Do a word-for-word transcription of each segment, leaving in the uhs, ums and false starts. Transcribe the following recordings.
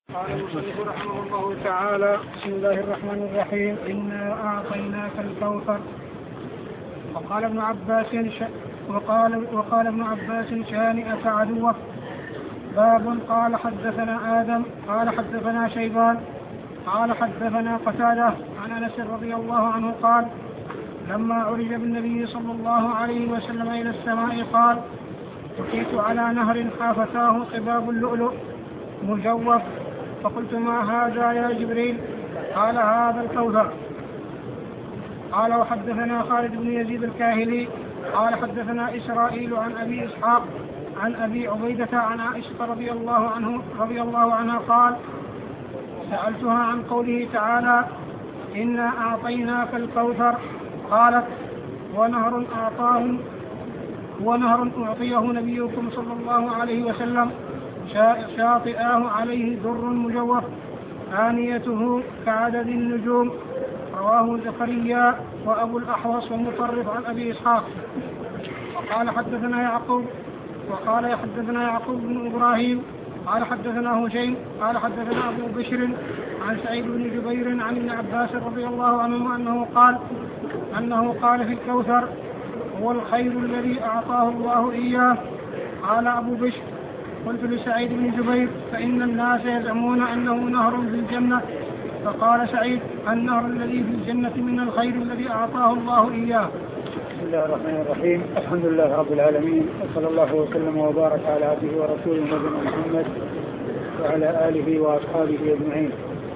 قال المصنف رحمه الله تعالى: بسم الله الرحمن الرحيم. إنا أعطيناك الكوثر. وقال ابن عباس ش... وقال وقال ابن عباس شانئك عدوك. باب. قال حدثنا آدم قال حدثنا شيبان قال حدثنا قتادة عن أنس رضي الله عنه قال: لما عرج بالنبي صلى الله عليه وسلم إلى السماء قال: أتيت على نهر حافتاه قباب اللؤلؤ مجوف، فقلت: ما هذا يا جبريل؟ قال: هذا الكوثر. قال: وحدثنا خالد بن يزيد الكاهلي قال حدثنا إسرائيل عن أبي إسحاق عن أبي عبيدة عن عائشة رضي الله عنه رضي الله عنها قال: سألتها عن قوله تعالى: إنا أعطيناك الكوثر. قالت: ونهر أعطاه ونهر أعطيه نبيكم صلى الله عليه وسلم شاطئاه عليه در مجوف آنيته كعدد النجوم. رواه زكريا وأبو الأحوص ومطرف عن أبي إسحاق. وقال حدثنا يعقوب وقال حدثنا يعقوب بن إبراهيم قال حدثنا هشيم قال حدثنا أبو بشر عن سعيد بن جبير عن ابن عباس رضي الله عنهما أنه قال أنه قال في الكوثر: هو الخير الذي أعطاه الله إياه. قال أبو بشر: قلت لسعيد بن جبير: فإن الناس يزعمون أنه نهر في الجنة. فقال سعيد: النهر الذي في الجنة من الخير الذي أعطاه الله إياه. بسم الله الرحمن الرحيم. الحمد لله رب العالمين، وصلى الله وسلم وبارك على عبده ورسوله نبينا محمد وعلى آله وأصحابه أجمعين.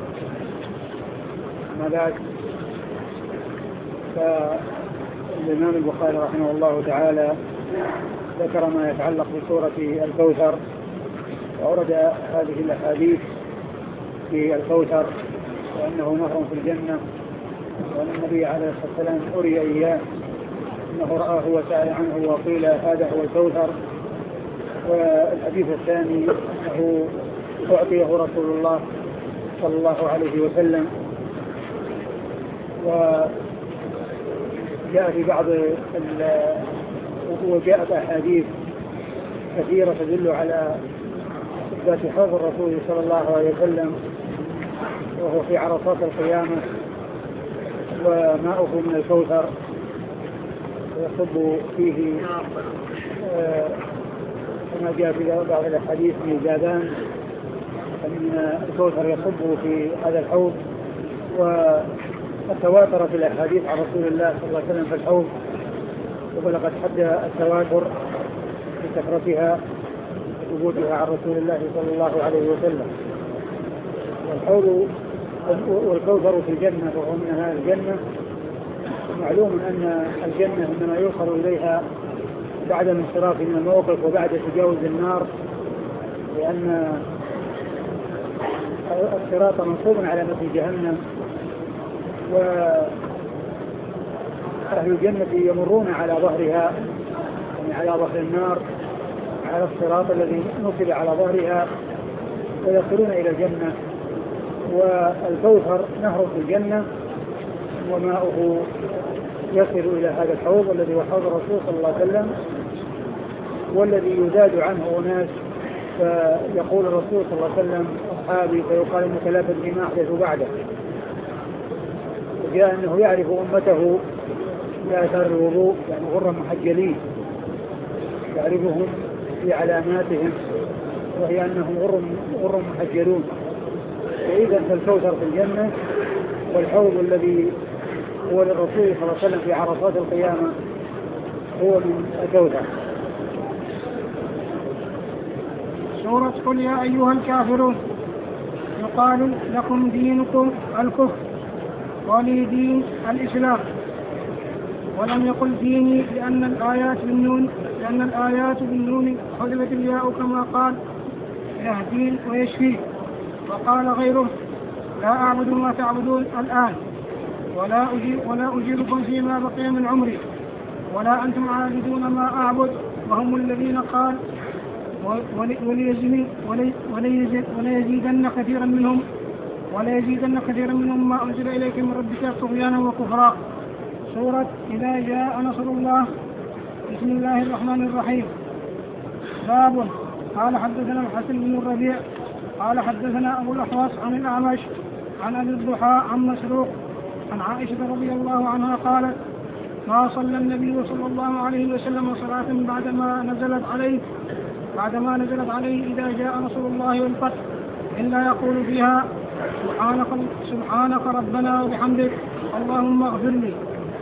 أما بعد، فالإمام البخاري رحمه الله تعالى ذكر ما يتعلق بسورة الكوثر، وأورد هذه الأحاديث في الكوثر، وأنه نهر في الجنة، وأن النبي عليه الصلاة والسلام أري إياه، أنه رآه وسأل عنه وقيل هذا هو الكوثر. والحديث الثاني أنه أعطيه رسول الله صلى الله عليه وسلم. وجاء في بعض وجاءت أحاديث كثيرة تدل على إثبات حوض الرسول صلى الله عليه وسلم، وهو في عرصات القيامة، وماؤه من الكوثر يصب فيه كما جاء في بعض الأحاديث ميزابان، أن الكوثر يصب في هذا الحوض. وتواترت الأحاديث عن رسول الله صلى الله عليه وسلم في الحوض، وبلغت حد التواتر بكثرتها وثبوتها عن رسول الله صلى الله عليه وسلم. والحوض والكوثر في الجنة، وهو من أهل الجنة. معلوم أن الجنة إنما يوصل إليها بعد الانصراف من الموقف وبعد تجاوز النار، لأن الصراط منصوب على متن جهنم، وأهل الجنة يمرون على ظهرها، يعني على ظهر النار، على الصراط الذي نصب على ظهرها، ويصلون إلى الجنة. والكوثر نهر في الجنة، وماؤه يصل إلى هذا الحوض الذي هو حوض الرسول صلى الله عليه وسلم، والذي يزاد عنه أناس، فيقول الرسول صلى الله عليه وسلم: أصحابي، فيقال إنك لا تدري ما أحدث بعده. وجاء أنه يعرف أمته بآثار الوضوء، يعني غر محجلين، يعرفهم في علاماتهم، وهي أنهم غر, غر محجلون. وإذا فالكوثر في الجنة، والحوض الذي هو للرسول صلى الله عليه وسلم في عرصات القيامة هو من الكوثر. سورة قل يا أيها الكافرون. يقال: لكم دينكم الكفر ولي دين الإسلام. ولم يقل ديني لأن الآيات بالنون لأن الآيات بالنون حذفت الياء كما قال: يهدين ويشفي. وقال غيره: لا أعبد ما تعبدون الآن، ولا أجيب ولا أجيبكم فيما بقي من عمري، ولا أنتم عابدون ما أعبد. وهم الذين قال: وليزيدن كثيرا منهم وليزيدن كثيرا منهم ما أنزل إليك من ربك طغيانا وكفرا. سورة إذا جاء نصر الله. بسم الله الرحمن الرحيم. باب. قال حدثنا الحسن بن الربيع قال حدثنا أبو الأحوص عن الأعمش عن أبي الضحى عن مسروق عن عائشة رضي الله عنها قالت ما صلى النبي صلى الله عليه وسلم صلاة بعدما نزلت عليه بعدما نزلت عليه إذا جاء نصر الله والفتح إلا يقول فيها سبحانك, سبحانك ربنا وبحمدك اللهم اغفر لي.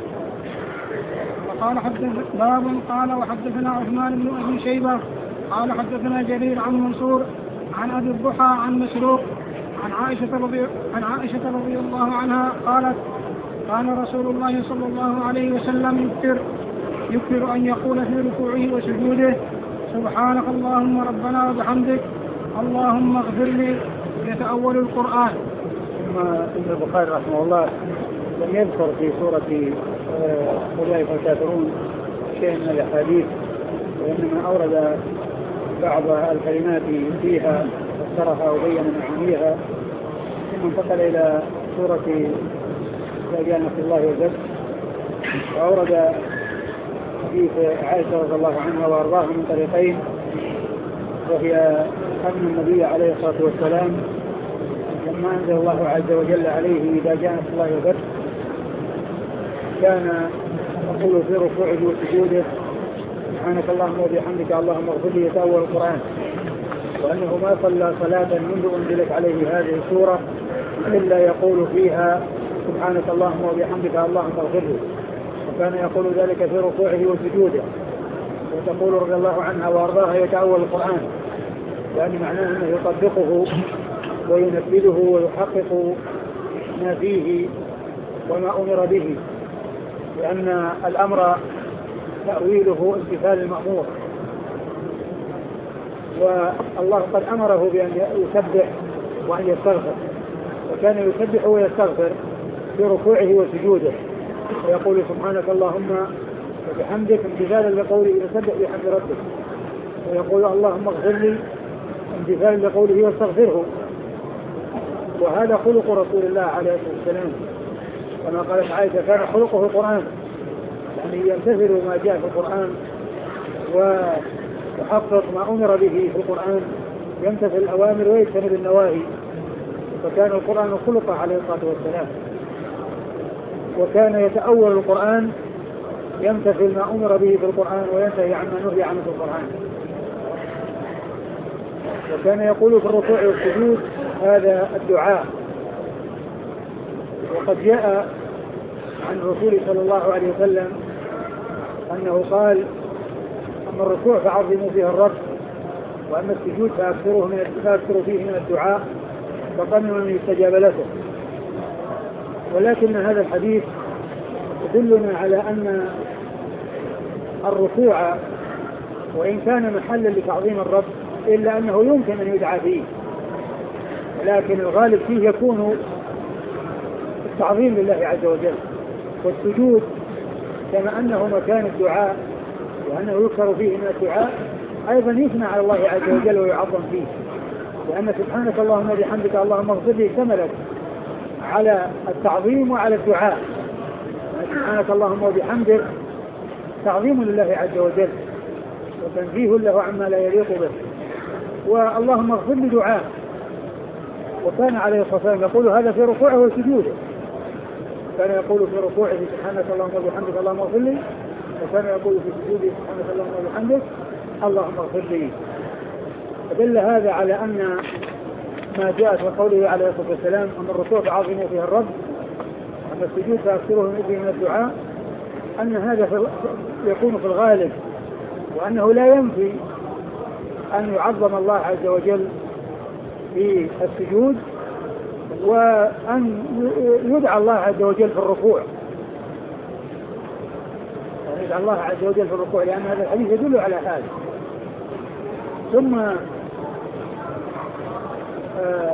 وقال حدث باب قال وحدثنا عثمان بن أبي شيبة قال حدثنا جرير عن منصور عن أبي الضحى عن مسروق عن عائشة رضي, عن عائشة رضي الله عنها قالت كان رسول الله صلى الله عليه وسلم يكثر يكثر أن يقول في ركوعه وسجوده سبحانك اللهم ربنا وبحمدك اللهم اغفر لي يتأول القرآن. ثم ابن البخاري رحمه الله لم يذكر في سورة أولئك الكافرون شيء من الأحاديث وإنما أورد بعض الكلمات فيها فسرها وبين معانيها ثم انتقل إلى سورة إذا جاء نصر الله والفتح وأورد حديث عائشة رضي الله عنها وأرضاها من طريقين وهي أن النبي عليه الصلاة والسلام لما أنزل الله عز وجل عليه إذا جاء نصر الله والفتح كان يقول في ركوعه وسجوده سبحانك اللهم وبحمدك اللهم اغفر لي يتأول القرآن وأنه ما صلى صلاة منذ أنزلت عليه هذه السورة إلا يقول فيها سبحانك اللهم وبحمدك اللهم اغفر لي وكان يقول ذلك في ركوعه وسجوده وتقول رضي الله عنها وأرضاها يتأول القرآن يعني معناه أنه يطبقه وينفذه ويحقق ما فيه وما أمر به لأن الأمر تأويله امتثال المأمور والله قد أمره بأن يسبح وأن يستغفر وكان يسبح ويستغفر في ركوعه وسجوده ويقول سبحانك اللهم وبحمدك امتثالا لقوله يسبح بحمد ربك ويقول اللهم اغفر لي امتثالا لقوله واستغفره وهذا خلق رسول الله عليه الصلاة والسلام كما قالت عائشة كان خلقه القرآن يعني يمتثل ما جاء في القرآن ويحقق ما أمر به في القرآن يمتثل الأوامر ويجتنب النواهي فكان القرآن خلقه عليه الصلاة والسلام وكان يتأول القرآن يمتثل ما أمر به في القرآن وينتهي عما نهي عنه في القرآن وكان يقول في الركوع والسجود هذا الدعاء وقد جاء عن الرسول صلى الله عليه وسلم أنه قال أما الركوع فعظموا فيه الرب وأما السجود فأكثروا فيه من الدعاء فظنوا أن يستجاب لكم ولكن هذا الحديث يدلنا على أن الركوع وإن كان محلا لتعظيم الرب إلا أنه يمكن أن يدعى فيه لكن الغالب فيه يكون التعظيم لله عز وجل والسجود كما أنه مكان الدعاء وأنه يكثر فيه من الدعاء أيضا يثنى على الله عز وجل ويعظم فيه لأن سبحانك اللهم وبحمدك اللهم اغفر لي اشتملت على التعظيم وعلى الدعاء سبحانك اللهم وبحمدك تعظيم لله عز وجل وتنزيه له عما لا يليق به واللهم اغفر لي دعاء وكان عليه الصلاة والسلام يقول هذا في ركوعه وسجوده كان يقول في ركوعه سبحانك اللهم وبحمدك اللهم اغفر لي وكان يقول في سجوده سبحانك اللهم وبحمدك اللهم اغفر لي فدل هذا على أن ما جاء في قوله عليه الصلاة والسلام أن الركوع فعظموا فيها الرب وأن السجود فأكثره من الدعاء أن هذا يكون في الغالب وأنه لا ينفي أن يعظم الله عز وجل في السجود وأن يدعى الله عز وجل في الركوع يدعى الله عز وجل في الركوع لأن هذا الحديث يدل على هذا ثم آه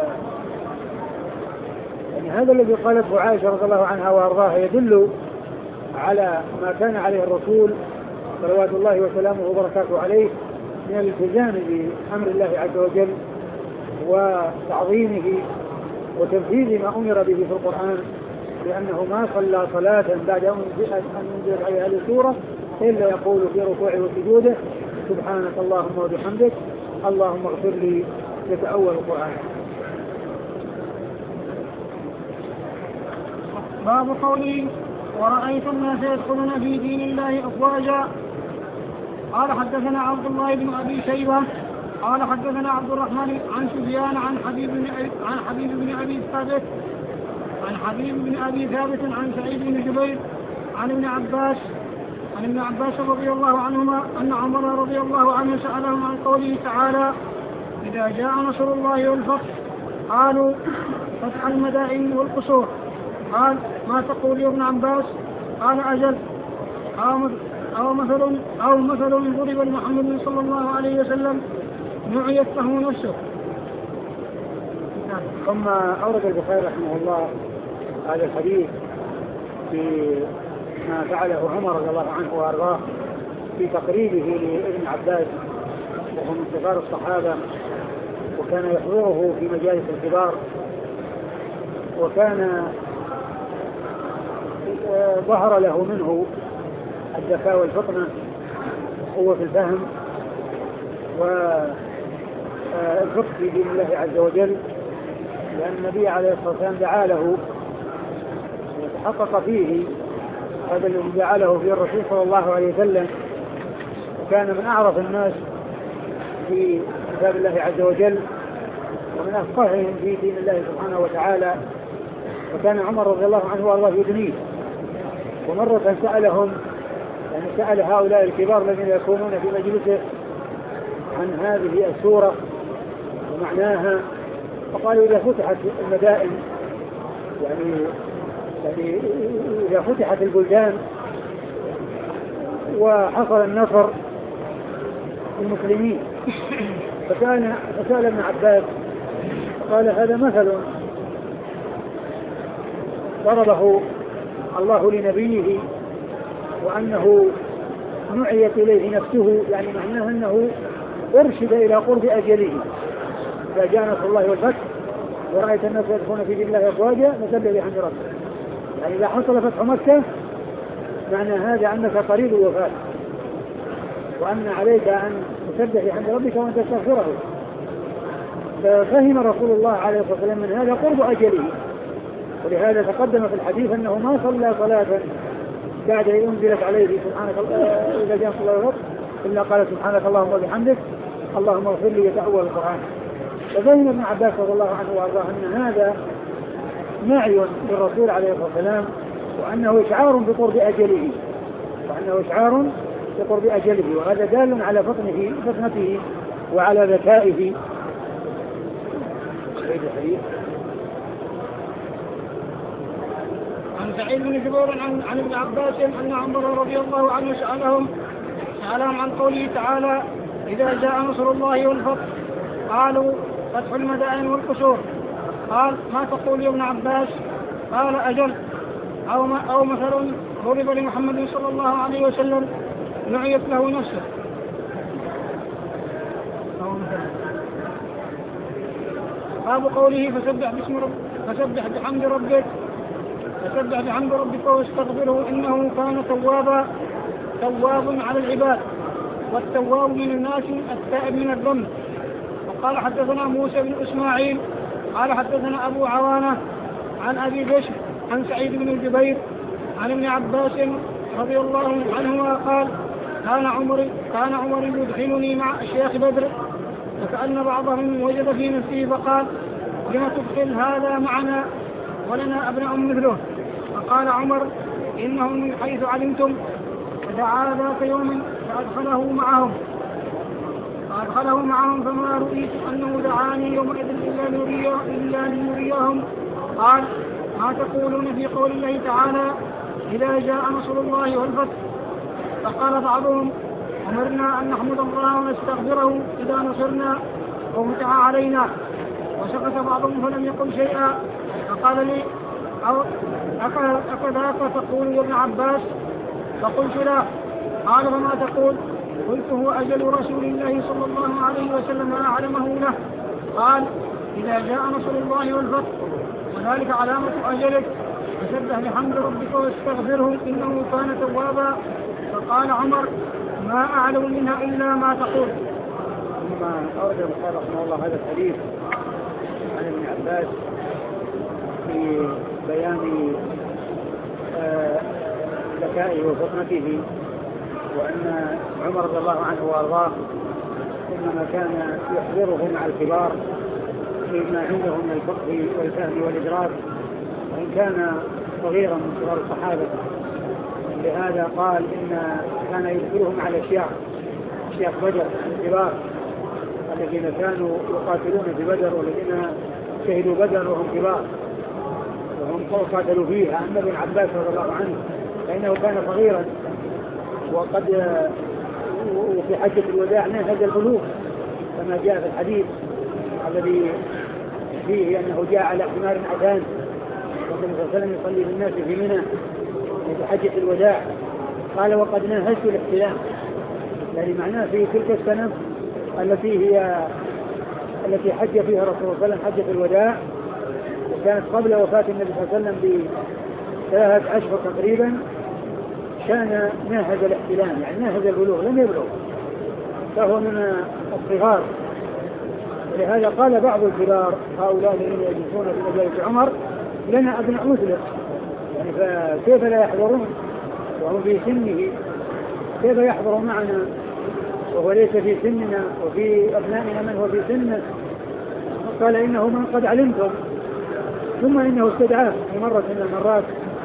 يعني هذا الذي قالته عائشة رضي الله عنها وأرضاها يدل على ما كان عليه الرسول صلوات الله وسلامه وبركاته عليه من الالتزام بأمر الله عز وجل وتعظيمه وتنفيذ ما أمر به في القرآن لأنه ما صلى صلاة بعد أن أنزل عليه هذه السورة إلا يقول في ركوعه وسجوده سبحانك اللهم وبحمدك اللهم اغفر لي يتأول القرآن. باب قوله ورأيت الناس يدخلون في دين الله أفواجا. قال حدثنا عبد الله بن أبي شيبة قال حدثنا عبد الرحمن عن سفيان عن حبيب بن عن حبيب بن أبي ثابت عن حبيب بن أبي ثابت عن سعيد بن جبير عن ابن عباس عن ابن عباس رضي الله عنهما أن عمر رضي الله عنه سألهم عن قوله تعالى إذا جاء نصر الله والفتح قالوا فتح المدائن والقصور. قال ما تقول يا ابن عباس؟ قال أجل أو مثل أو مثل ضرب لمحمد صلى الله عليه وسلم نعيت له نفسه. ثم أورد البخاري رحمه الله هذا الحديث في ما فعله عمر رضي الله عنه وأرضاه في تقريبه لابن عباس وهو من كبار الصحابة وكان يحضره في مجالس الكبار وكان ظهر له منه الذكاء والفطنة وقوة الفهم والفقه في دين الله عز وجل لأن النبي عليه الصلاة والسلام دعا له وتحقق فيه هذا الذي دعا له فيه الرسول صلى الله عليه وسلم وكان من أعرف الناس في كتاب الله عز وجل ومن أفقههم في دين الله سبحانه وتعالى وكان عمر رضي الله عنه وارضاه يدنيه ومرة سألهم يعني سأل هؤلاء الكبار الذين يكونون في مجلسه عن هذه السورة ومعناها فقالوا إذا فتحت المدائن يعني يعني إذا فتحت البلدان وحصل النصر للمسلمين فسأل فسأل ابن عباس قال هذا مثل ضربه الله لنبيه وأنه نعيت إليه نفسه يعني معناه أنه أرشد إلى قرب أجله إذا جاء نصر الله والفتح ورأيت الناس يدخلون في دين الله أفواجا فسبح بحمد ربك يعني إذا حصل فتح مكة معنى هذا أنك قريب الوفاة وأن عليك أن تسبح بحمد ربك وأن تستغفره. ففهم رسول الله عليه الصلاة والسلام من هذا قرب أجله ولهذا تقدم في الحديث أنه ما صلى صلاة بعد أن أنزلت عليه سبحانك إذا جاء صلى الله إلا قال سبحانك اللهم وبحمدك اللهم اغفر لي يتأول القرآن. ففهم ابن عباس رضي الله عنه وارضاه أن هذا نعي للرسول عليه الصلاة والسلام وأنه إشعار بقرب أجله وأنه إشعار بقرب أجله وهذا دال على فطنه فطنته وعلى ذكائه. عن سعيد بن جبير عن, عن ابن عباس أن عمر رضي الله عنه سألهم سألهم عن قوله تعالى إذا جاء نصر الله والفتح قالوا فتح المدائن والقصور. قال ما تقول يا ابن عباس؟ قال أجل أو, أو مثل ضرب لمحمد صلى الله عليه وسلم نعيت له نفسه. باب قوله فسبح باسم رب فسبح بحمد ربك فسبح بحمد ربك واستغفره إنه كان توابا تواب على العباد والتواب من الناس التائب من الذنب. وقال حدثنا موسى بن إسماعيل قال حدثنا أبو عوانة عن أبي بشر عن سعيد بن الجبير عن ابن عباس رضي الله عنهما قال كان عمر كان عمر يدخلني مع الشيخ بدر فكأن بعضهم وجد في نفسه فقال لما تدخل هذا معنا ولنا أبناء مثله. فقال عمر إنهم من حيث علمتم فدعا ذات يوم فأدخله معهم فأدخله معهم فما رؤيت أنه دعاني يومئذ إلا ليريهم. قال ما تقولون في قول الله تعالى إذا جاء نصر الله والفتح؟ فقال بعضهم أمرنا أن نحمد الله ونستغفره إذا نصرنا وفتح علينا. وسكت بعضهم فلم يقل شيئا. فقال لي أكذاك تقول يا ابن عباس؟ فقلت لا. قال فما تقول؟ قلت هو أجل رسول الله صلى الله عليه وسلم أعلمه له. قال إذا جاء نصر الله والفتح وذلك علامة أجلك فسبح بحمد ربك واستغفره إنه كان توابا. فقال عمر ما أعلم منها إلا ما تقول. ثم أورد البخاري رحمه الله هذا الحديث عن ابن عباس في بيان ذكائه وفطنته، وأن عمر رضي الله عنه وأرضاه إنما كان يحضره مع الكبار فيما عنده من الفقه والفهم والإدراك، وإن كان صغيرا من صغار الصحابة. لهذا قال إن كان يدخلهم على الشيخ شيخ بدر الكبار الذين كانوا يقاتلون في بدر والذين شهدوا بدر وهم كبار وهم قاتلوا فيها. أما ابن عباس رضي الله عنه فإنه كان صغيرا، وقد وفي حجة الوداع نهج البلوغ كما جاء في الحديث الذي فيه أنه جاء على حمار عتان والنبي صلى الله عليه وسلم يصلي بالناس في منى في حجة الوداع. قال وقد ناهزت الاحتلام، يعني معناه في تلك السنة التي هي التي حج فيها رسول الله صلى الله عليه وسلم حجة الوداع، وكانت قبل وفاة النبي صلى الله عليه وسلم بثلاثة أشهر تقريبا، كان ناهز الاحتلام يعني ناهز البلوغ لم يبلغ، فهو من الصغار. ولهذا قال بعض الكبار هؤلاء الذين يجلسون في مجالس عمر لنا أبناء مثله، يعني فكيف لا يحضرون وهو في سنه؟ كيف يحضر معنا وهو ليس في سننا وفي أبنائنا من هو في سنه؟ قال إنه من قد علمتم. ثم إنه استدعاه في مرة من المرات،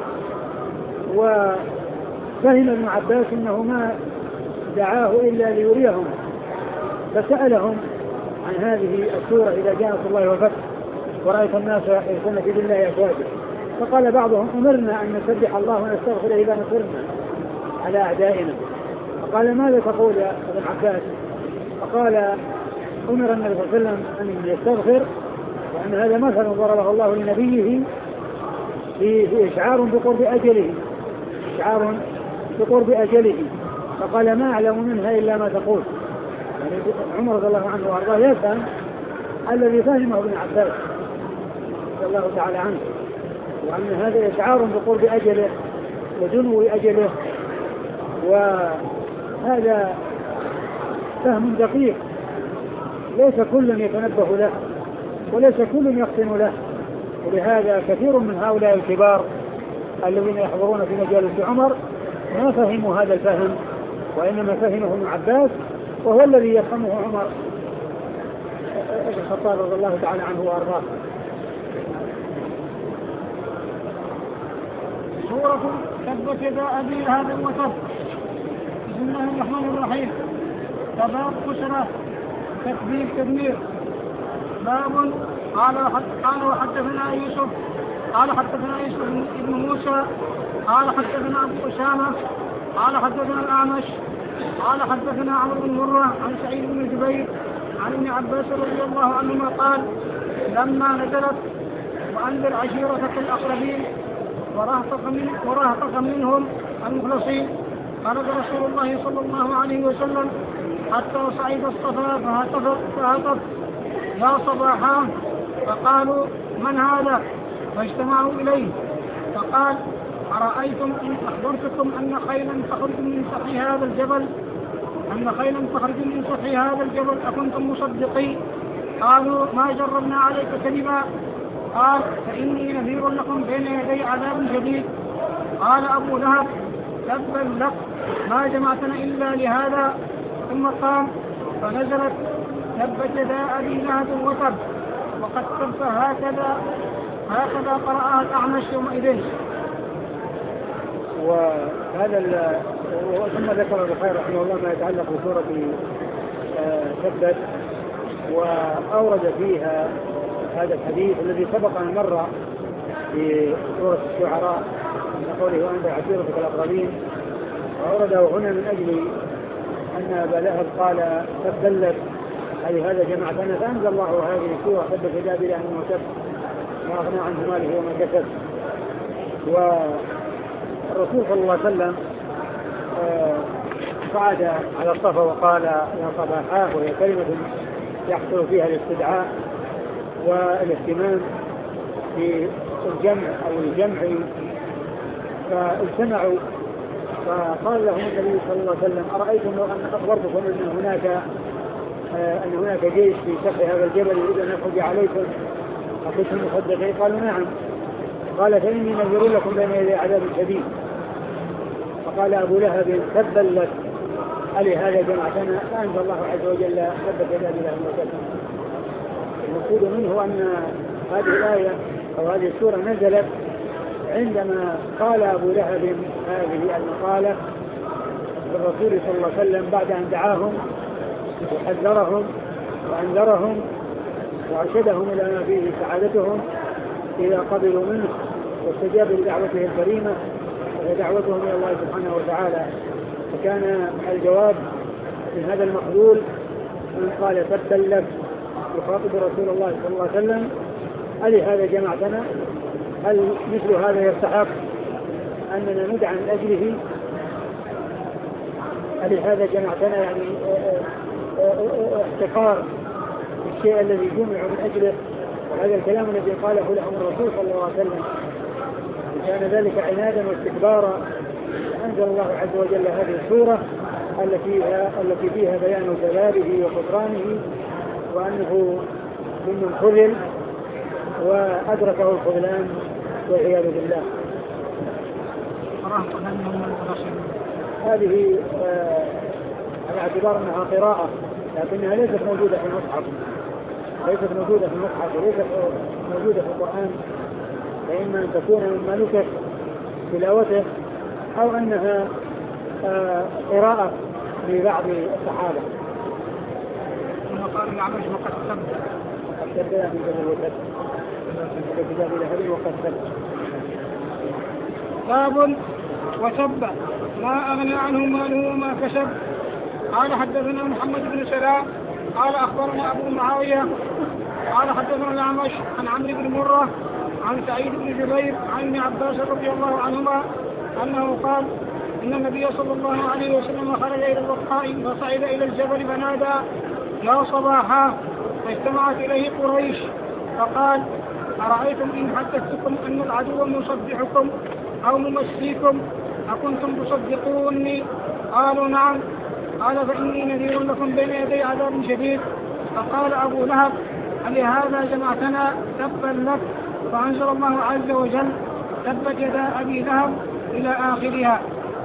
وفهم ابن عباس إنه ما دعاه إلا ليريهم، فسألهم عن هذه السورة إذا جاءت الله والفتح ورأيت الناس يدخلون في دين الله أفواجا. فقال بعضهم أمرنا أن نسبح الله ونستغفر إذا نصرنا على أعدائنا. فقال ماذا تقول يا ابن عباس؟ فقال أمر النبي صلى الله عليه وسلم أن يستغفر، وأن هذا مثل ضربه الله لنبيه في إشعار بقرب أجله إشعار بقرب أجله. فقال ما أعلم منها إلا ما تقول. يعني عمر رضي الله عنه وأرضاه يفهم الذي فهمه ابن عباس رضي الله تعالى عنه، وأن هذا إشعار بقرب أجله ودنو أجله، وهذا فهم دقيق ليس كل يتنبه له وليس كل يفطن له. ولهذا كثير من هؤلاء الكبار الذين يحضرون في مجالس عمر ما فهموا هذا الفهم، وإنما فهمه ابن عباس، وهو الذي يفهمه عمر بن الخطاب رضي الله تعالى عنه وأرضاه. سورة تبت يدا أبي لهب وتب. بسم الله الرحمن الرحيم. باب خسرة تكبير تدمير. باب قال قال وحدثنا يوسف قال حدثنا يوسف بن موسى قال حدثنا أبو أسامة قال حدثنا الأعمش قال حدثنا عمرو بن مرة عن سعيد بن جبير عن ابن عباس رضي الله عنهما قال لما نزلت وأنذر عشيرتك الأقربين ورهطك, من ورهطك منهم المخلصين، خرج رسول الله صلى الله عليه وسلم حتى صعد الصفا فهتف فهتف يا صباحا، فقالوا من هذا؟ فاجتمعوا إليه فقال أرأيتم إن أخبرتكم أن خيلا تخرج من سطح هذا الجبل أن خيلا تخرج من سطح هذا الجبل أكنتم مصدقين؟ قالوا ما جربنا عليك كذبا. قال فإني نذير لكم بين يدي عذاب شديد. قال أبو لهب تبا لك ما جمعتنا إلا لهذا. ثم قام فنزلت تبت يدا أبي لهب وتب وقد تب هكذا هكذا قرأها الأعمش يومئذ. وهذا ثم ذكر البخاري رحمه الله ما يتعلق بسورة تبت، وأورد فيها هذا الحديث الذي سبق أن مر في سورة الشعراء من قوله وأنذر عشيرتك الأقربين، وأورده هنا من أجل أن أبا لهب قال تبت أي هذا جمعتنا، فأنزل الله هذه السورة تبت يدا أبي لهب وتب ما أغنى عنه ماله وما كسب. والرسول صلى الله عليه وسلم قعد على الصفا وقال يا صباحاه، وهي كلمة يحصل فيها الاستدعاء والاهتمام في الجمع أو الجمع. فاجتمعوا فقال لهم النبي صلى الله عليه وسلم أرأيتم لو أن أخبرتكم أن هناك أن هناك جيش في سفح هذا الجبل يريد أن يخرج عليكم أكنتم مصدقين؟ قالوا نعم. قال فإني نذر لكم بين يدي عذاب شديد. فقال أبو لهب تبا لك ألهذا جمعتنا؟ فأنزل الله عز وجل تبت يدا أبي لهب وتب. المقصود منه أن هذه الآية أو هذه السورة نزلت عندما قال أبو لهب هذه المقالة للرسول صلى الله عليه وسلم بعد أن دعاهم وحذرهم وأنذرهم وأرشدهم إلى ما فيه سعادتهم إذا قبلوا منه واستجابوا لدعوته الكريمة وهي دعوتهم إلى الله سبحانه وتعالى. فكان الجواب من هذا المخذول من قال تبا لك يخاطب رسول الله صلى الله عليه وسلم ألهذا جمعتنا؟ هل مثل هذا يستحق أننا ندعى من أجله؟ ألهذا جمعتنا يعني احتقار الشيء الذي جمع من أجله. وهذا الكلام الذي قاله لهم الرسول صلى الله عليه وسلم كان ذلك عنادا واستكبارا. أنزل الله عز وجل هذه السورة التي فيها, التي فيها بيان كذابه وخسرانه وأنه ممن خذل وأدركه الخذلان والعياذ بالله. هذه آه على اعتبار أنها قراءة لكنها ليست موجودة في المصحف، ليست موجودة في المصحف وليست موجودة في القرآن، فإما أن تكون مما نكت تلاوته أو أنها آه قراءة لبعض الصحابة. ثم قال العمش وقد سبت وقد سبت من قبل وقد في كتاب الهدي وقد سبت. باب وسب ما أغنى عنه ماله وما كسب. قال حدثنا محمد بن سلام قال أخبرنا أبو معاوية قال حدثنا الأعمش عن عمرو بن مرة عن سعيد بن جبير عن ابن عباس رضي الله عنهما أنه قال إن النبي صلى الله عليه وسلم خرج إلى البقاء فصعد إلى الجبل فنادى يا صباحا، فاجتمعت إليه قريش فقال أرأيتم إن حدثتكم أن العدو مصبحكم أو ممسيكم أكنتم تصدقوني؟ قالوا نعم. قال فإني نذير لكم بين يدي عذاب شديد. فقال أبو لهب ألهذا جمعتنا؟ تبا لك. فأنزل الله عز وجل تبت يدا أبي لهب إلى آخرها.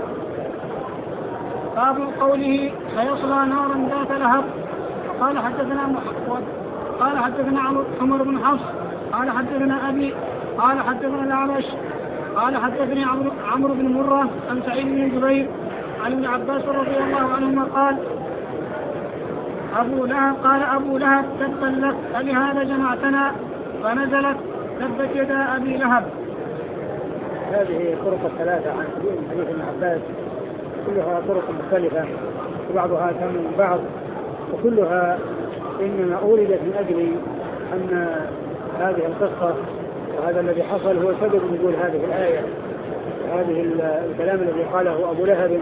باب قوله سيصلى نارا ذات لهب. قال حدثنا محمد قال حدثنا عمر بن حفص قال حدثنا أبي قال حدثنا الأعمش قال حدثني عمرو بن مرة عن سعيد بن جبير عن ابن عباس رضي الله عنهما قال أبو لهب قال أبو لهب تبا لك ألهذا جمعتنا؟ فنزلت تبت يدا أبي لهب. هذه طرق الثلاثة عن حديث ابن عباس كلها طرق مختلفة وبعضها أتم من بعض وكلها إنما أوردت من أجل أن هذه القصة وهذا الذي حصل هو سبب نزول هذه الآية. هذه الكلام الذي قاله أبو لهب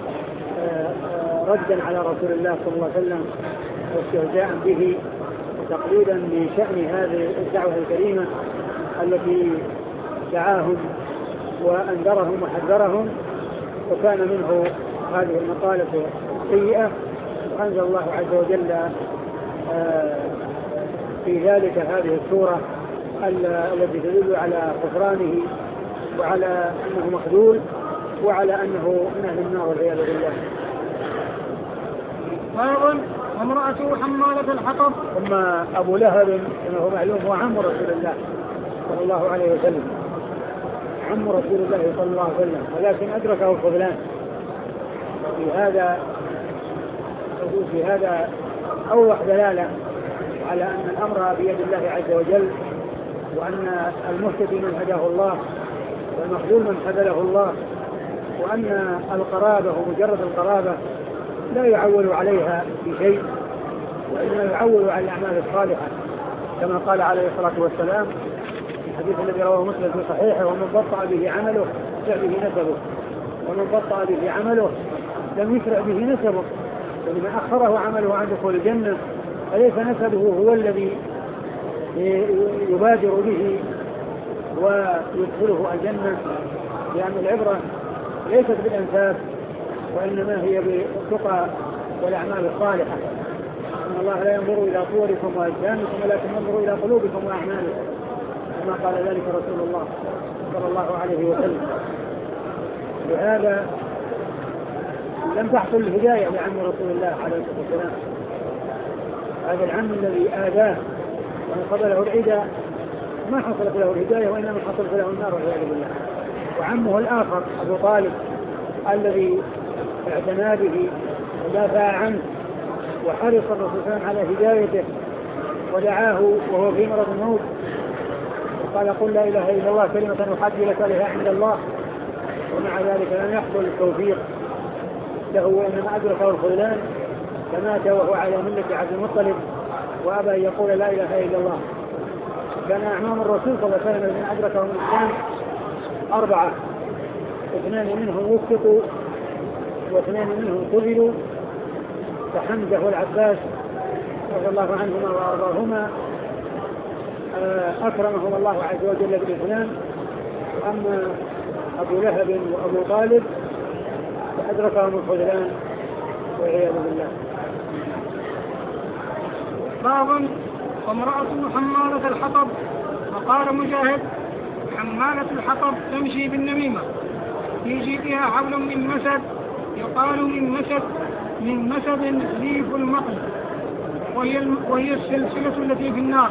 ردا على رسول الله صلى الله عليه وسلم واستهزاء به وتقليدا لشأن هذه الدعوة الكريمة التي دعاهم وأنذرهم وحذرهم، وكان منه هذه المقالة السيئة. أنزل الله عز وجل في ذلك هذه السورة التي تدل على خسرانه وعلى أنه مخذول وعلى أنه من أهل النار والعياذ بالله. باب وامرأته حمالة الحطب. ثم أبو لهب إنه معلوم هو عم رسول الله صلى الله عليه وسلم، عم رسول الله صلى الله عليه وسلم، ولكن أدركه الخذلان. في هذا في هذا أوضح دلالة على أن الأمر بيد الله عز وجل، وأن المهتدي من هداه الله والمخذول من خذله الله، وأن القرابة ومجرد القرابة لا يعول عليها بشيء، وإنما يعول على الأعمال الصالحة كما قال عليه الصلاة والسلام في الحديث الذي رواه مسلم في صحيحه: ومن بطأ به عمله يسرع به نسبه، ومن بطأ به عمله لم يسرع به نسبه. ولمن أخره عمله عن دخول الجنة أليس نسبه هو الذي يبادر به ويدخله الجنة؟ لأن العبرة ليست بالأنساب وإنما هي بالتقى والأعمال الصالحة. إن الله لا ينظر إلى صوركم وأجسامكم ولكن ينظر إلى قلوبكم وأعمالكم، كما قال ذلك رسول الله صلى الله عليه وسلم. لهذا لم تحصل الهداية لعم رسول الله عليه الصلاة والسلام، هذا العم الذي آذاه وانقضى له العدى ما حصلت له الهداية وإنما حصلت له النار والعياذ بالله. وعمه الآخر أبو طالب الذي اعتنى به ودافع عنه وحرص الرسول صلى الله عليه وسلم على هدايته ودعاه وهو في مرض الموت وقال قل لا إله إلا الله كلمة أحد لك بها عند الله، ومع ذلك لم يحصل التوفيق له وإنما أدركه الخذلان فمات وهو على ملة عبد المطلب وأبى أن يقول لا إله إلا الله. كان أعمام الرسول صلى الله عليه وسلم الذين أدركهم الإسلام أربعة، اثنان منهم وفقوا واثنان منهم قبلوا، فحمزة والعباس رضي الله عنهما وأرضاهما أكرمهم الله عز وجل بالإسلام. أما أبو لهب وأبو طالب فأدركهم الخذلان والعياذ بالله. باب وامرأة حمالة الحطب. وقال مجاهد حمالة الحطب تمشي بالنميمة في جيدها حبل من مسد يقال من مسد من مسد ليف المقل وهي, وهي السلسلة التي في النار.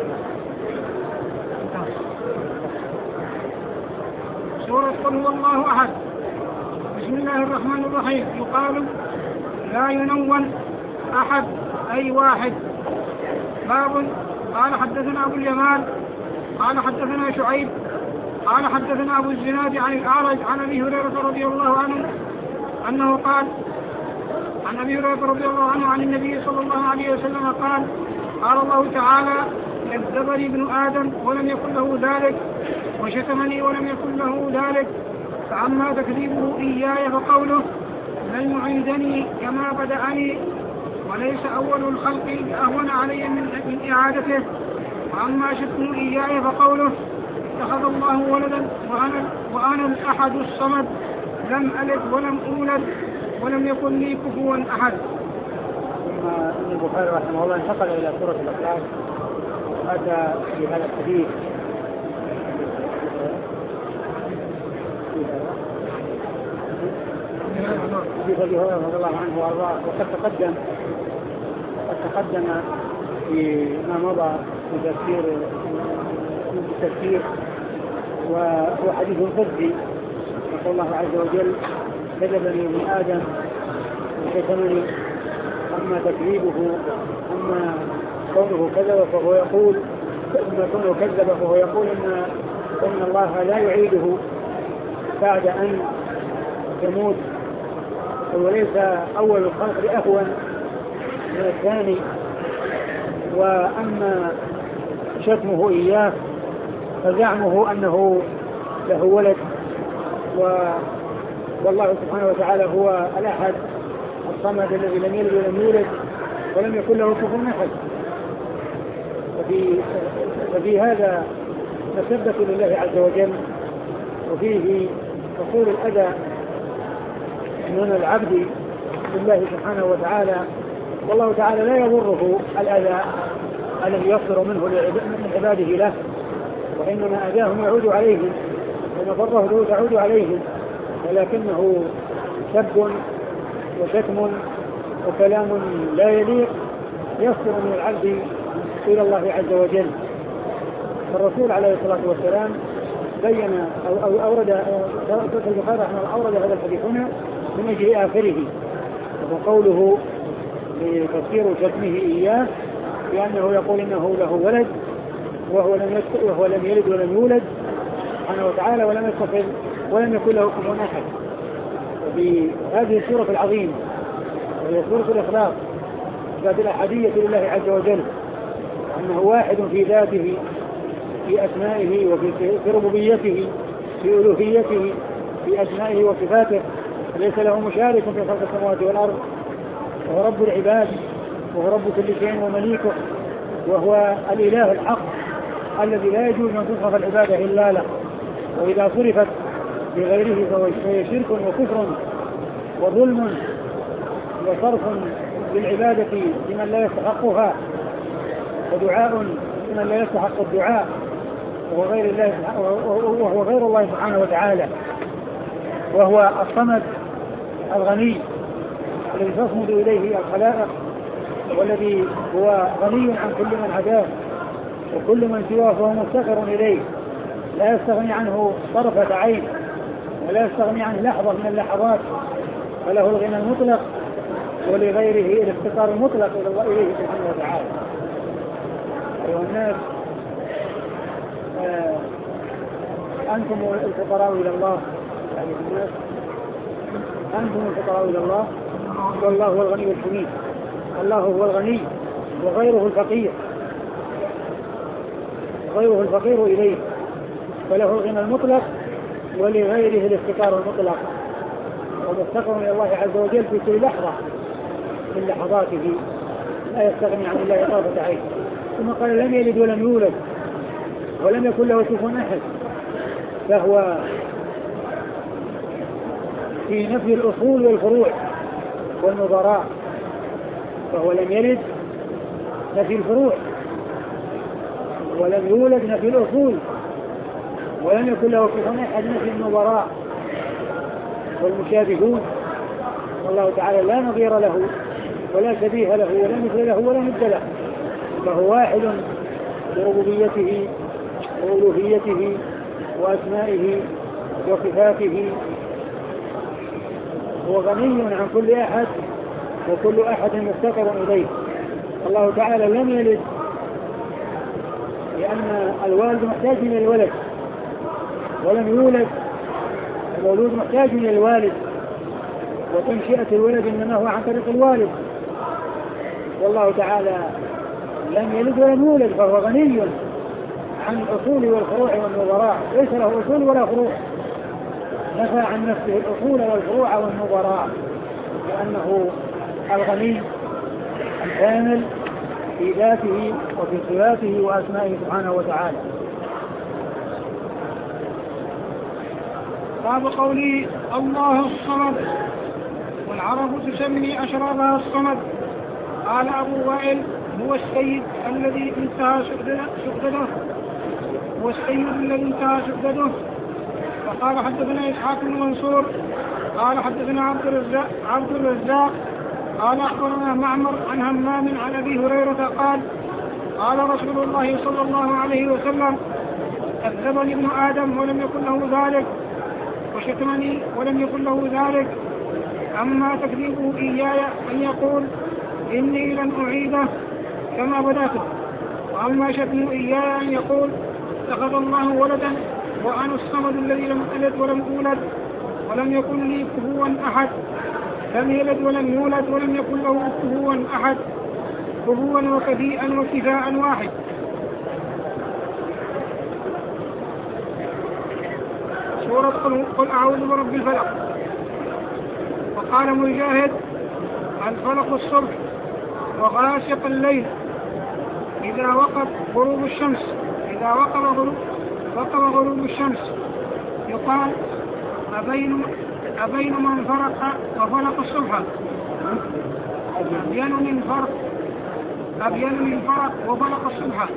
سورة قل هو الله أحد. بسم الله الرحمن الرحيم. يقال لا ينون أحد أي واحد. باب قال حدثنا أبو اليمان قال حدثنا شعيب قال حدثنا أبو الزناد عن الأعرج عن أبي هريرة رضي الله عنه أنه قال عن أبي هريرة رضي الله عنه عن النبي صلى الله عليه وسلم قال قال الله تعالى كذبني ابن آدم ولم يكن له ذلك وشتمني ولم يكن له ذلك، فأما تكذيبه إياي فقوله لن يعيدني كما بدأني وليس أول الخلق أهون علي من إعادته، وأما شتمه إياي فقوله اتخذ الله ولدا وأنا, وأنا الأحد الصمد لم ألد ولم أولد ولم يكن لي كفوا أحد. ثم ابن البخاري رحمه الله انتقل إلى سورة الإخلاص وأتى بهذا الحديث حديث أبي هريرة رضي الله عنه وأرضاه، وقد تقدم قد تقدم فيما مضى في تفسير في التفسير وهو حديث قدسي يقول الله عز وجل كذبني ابن آدم وشتمني. أما تكذيبه أما كونه كذب فهو يقول أما كونه كذب فهو يقول إن إن الله لا يعيده بعد أن يموت، وليس أول الخلق أهون من الثاني. وأما شتمه إياه فزعمه أنه له ولد، والله سبحانه وتعالى هو الأحد الصمد الذي لم يلد ولم يولد ولم يكن له كفوا أحد. وفي, وفي هذا مسبة لله عز وجل، وفيه حصول الأذى من العبد لله سبحانه وتعالى، والله تعالى لا يضره الأذى الذي يصدر منه من عباده له، وإنما أذاهم يعود عليهم ومضره تعود عليهم، ولكنه سب وشتم وكلام لا يليق يصدر من العبد إلى الله عز وجل. فالرسول عليه الصلاة والسلام بين أو, أو أورد البخاري رحمه الله أورد هذا الحديث هنا من أجل آخره، وقوله تفسير شتمه إياه بأنه يقول إنه له ولد وهو لم وهو لم يلد ولم يولد سبحانه وتعالى ولم يتصل ولم يكن له كفوا أحد. وفي هذه السورة العظيمة وهي سورة الإخلاص ذات الأحدية لله عز وجل، أنه واحد في ذاته في أسمائه وفي ربوبيته في ألوهيته في أسمائه وصفاته، ليس له مشارك في خلق السماوات والأرض، وهو رب العباد وهو رب كل شيء ومليكه، وهو الإله الحق الذي لا يجوز أن تصرف العبادة إلا له، وإذا صرفت بغيره فهي شرك وكفر وظلم وصرف بالعبادة لمن لا يستحقها، ودعاء لمن لا يستحق الدعاء وهو غير الله وهو غير الله سبحانه وتعالى، وهو الصمد الغني الذي تصمد إليه الخلائق، والذي هو غني عن كل من عداه، وكل من سواه فهو مفتقر إليه، لا يستغني عنه طرفة عين ولا يستغني عنه لحظة من اللحظات، فله الغنى المطلق ولغيره الافتقار المطلق إليه سبحانه وتعالى. أيها الناس، آه أنتم الفقراء إلى الله، يعني الناس أنتم الفقراء إلى الله والله هو الغني الحميد. الله هو الغني وغيره الفقير، غيره الفقير إليه، فله الغنى المطلق ولغيره الافتقار المطلق، ومفتقر إلى الله عز وجل في كل لحظة من لحظاته، لا يستغني عن الله طرفة عين. ثم قال لم يلد ولم يولد ولم يكن له كفوا أحد، فهو في نفي الأصول والفروع والنظراء، فهو لم يلد نفي الفروع، ولم يولد نفي الأصول، ولم يكن له كفوا أحد نفي النظراء والمشابهون. والله تعالى لا نظير له ولا شبيه له ولا مثل له ولا ند له، فهو واحد بربوبيته وألوهيته وأسمائه وصفاته، هو غني عن كل أحد وكل أحد مفتقر إليه. الله تعالى لم يلد لأن الوالد محتاج إلى الولد، ولم يولد المولود محتاج إلى الوالد، وتنشئة الولد إنما هو عن طريق الوالد. والله تعالى لم يلد ولم يولد، فهو غني عن الأصول والفروع والنظراء، ليس له أصول ولا فروع، نفى عن نفسه الأصول والفروع والنظراء، لأنه الغني الكامل في ذاته وفي صفاته وأسمائه سبحانه وتعالى. باب قوله الله الصمد، والعرب تسمي أشرابها الصمد. قال أبو وائل هو السيد الذي انتهى سؤدده، هو السيد الذي انتهى سؤدده. فقال حدثنا إسحاق بن منصور قال حدثنا عبد الرزاق عبد الرزاق قال أخبرنا معمر عن همام عن أبي هريرة قال قال رسول الله صلى الله عليه وسلم كذبني ابن آدم ولم يكن له ذلك، وشتمني ولم يكن له ذلك. أما تكذيبه إياي أن يقول إني لن أعيده كما بدأته، وأما شتمه إياي أن يقول اتخذ الله ولدا وأنا الصمد الذي لم ألد ولم أولد ولم يكن لي كفوا أحد، لم يلد ولم يولد ولم يكن له كفوا أحد، كفوا وكفيئا وكفاء واحد. سورة قل أعوذ برب الفلق. وقال مجاهد الفلق الصبح وغاسق الليل إذا وقت غروب الشمس، إذا وقت غروب وقت غروب الشمس. يقال أبين أبين من فرق وفلق الصبح، أبين من فرق أبين من فرق وفلق الصبح،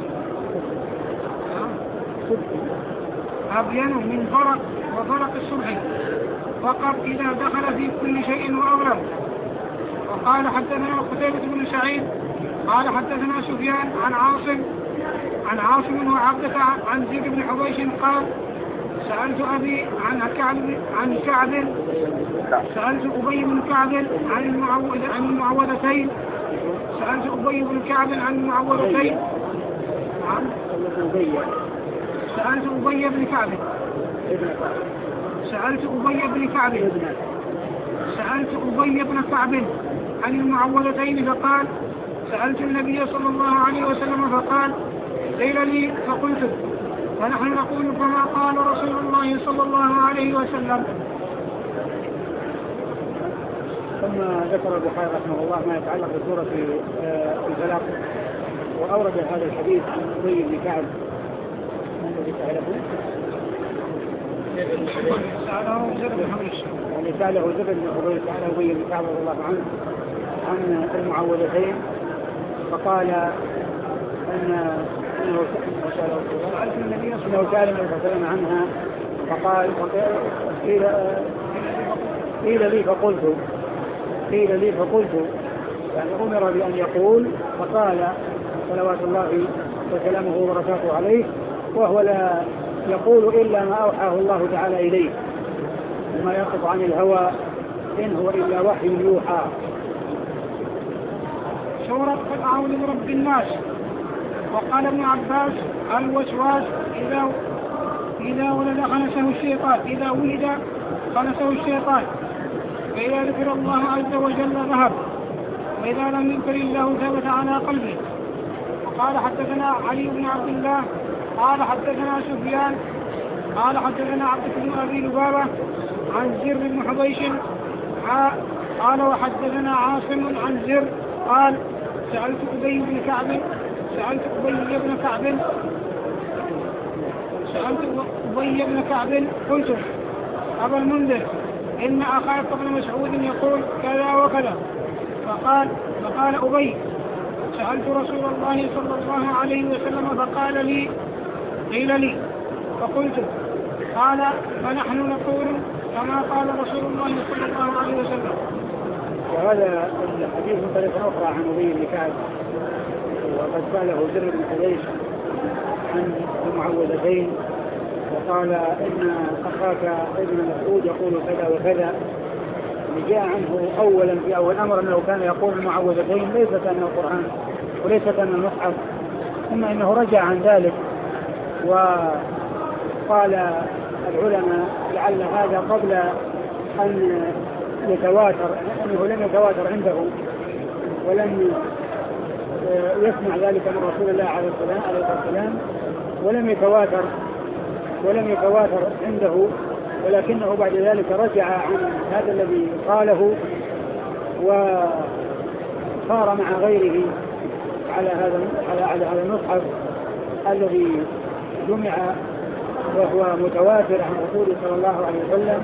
أبين من فرق وفلق الصبح، فقط إذا دخل في كل شيء وأغلب. وقال حدثنا قتيبة بن سعيد قال حدثنا سفيان عن عاصم عن عاصم وعبدة عن زيد بن حبيش قال سألت أبي عن كعب عن كعب سألت أبي بن كعب عن المعوذ عن المعوذتين سألت أبي بن كعب عن المعوذتين سألت أبي بن كعب سألت أبي بن كعب سألت أبي بن كعب عن المعوذتين فقال سألت النبي صلى الله عليه وسلم فقال قيل لي فقلت، ونحن نقول كما قال رسول الله صلى الله عليه وسلم. ثم ذكر البخاري رحمه الله ما يتعلق بسورة الفلق، وأورد هذا الحديث عن أبي بن كعب الذي سأله سأله زر بن حبيش يعني سأله زر بن حبيش سأله أبي بن كعب رضي الله عنه عن المعوذتين فقال أن أنه سأل النبي صلى الله عليه وسلم عنها فقال قيل, قيل لي فقلت قيل لي فقلت يعني أمر بأن يقول فقال صلوات الله وسلامه وبركاته عليه وهو لا يقول إلا ما أوحاه الله تعالى إليه وما ينطق عن الهوى إن هو إلا وحي يوحى. سورة قل أعوذ برب الناس. وقال ابن عباس الوسواس إذا إذا ولد خنسه الشيطان إذا ولد خنسه الشيطان فإذا ذكر الله عز وجل ذهب وإذا لم يذكر الله ثبت على قلبه. وقال حدثنا علي بن عبد الله قال حدثنا سفيان قال حدثنا عبد بن أبي لبابة عن زر بن حبيش قال وحدثنا عاصم عن زر قال سألت أبي بن كعب سألت أبي بن كعب سألت أبي بن كعب قلت أبا المنذر إن أخاك ابن مسعود يقول كذا وكذا فقال فقال أبي سألت رسول الله صلى الله عليه وسلم فقال لي قيل لي فقلت قال فنحن نقول كما قال رسول الله صلى الله عليه وسلم. وهذا الحديث من طريق أخرى عن أبي بن كعب وقد سأله زر بن حبيش عن المعوذتين وقال إن أخاك ابن مسعود يقول كذا وكذا جاء عنه أولا في أول أمر أنه كان يقول المعوذتين ليست أن القرآن وليست أن المصحف ثم إنه رجع عن ذلك وقال العلماء لعل هذا قبل أن يتواتر أنه لم يتواتر عنده ولم يسمع ذلك من رسول الله عليه الصلاة والسلام ولم يتواتر م يتواتر عنده ولكنه بعد ذلك رجع عن هذا الذي قاله وصار مع غيره على هذا على هذا المصحف الذي جمع وهو متواتر عن رسول صلى الله عليه وسلم.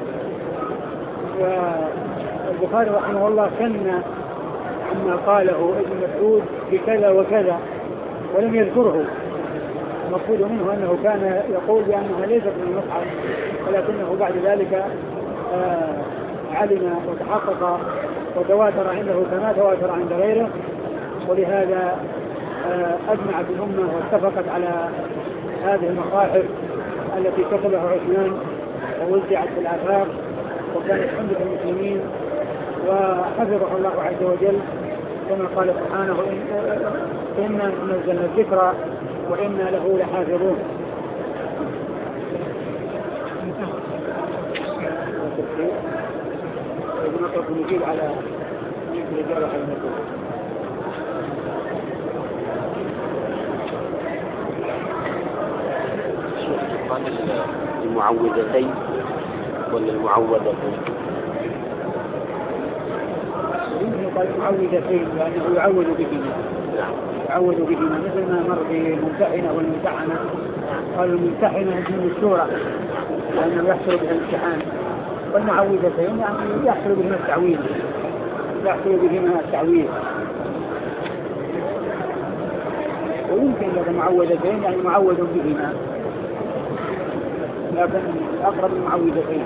والبخاري رحمه الله كن عما قاله ابن مسعود بكذا وكذا ولم يذكره. المقصود منه أنه كان يقول بأنها ليست من المصحف ولكنه بعد ذلك آه علم وتحقق وتواتر عنده كما تواتر عند غيره ولهذا آه أجمعت الأمة واتفقت على هذه المصاحف التي كتبها عثمان ووزعت في الآفاق وكانت عند المسلمين وحفظها الله عز وجل كما قال سبحانه إنا نزلنا الذكر وإنا له لحافظون. نطلق نجيب على الإجابة على الموضوع. قال المعوذتين ولا المعوذتين؟ قال المعوذتين لأنه يعوذ بهما يعوذ بهما مثل ما مر بالممتحنة والممتحنة. قال الممتحنة من السورة لأنه يحصل بها الامتحان والمعوذتين يعني يحصل بهما التعويذ يحصل بهما التعويذ ويمكن لك معوذتين يعني معوذ بهما لكن أقرب المعوذتين.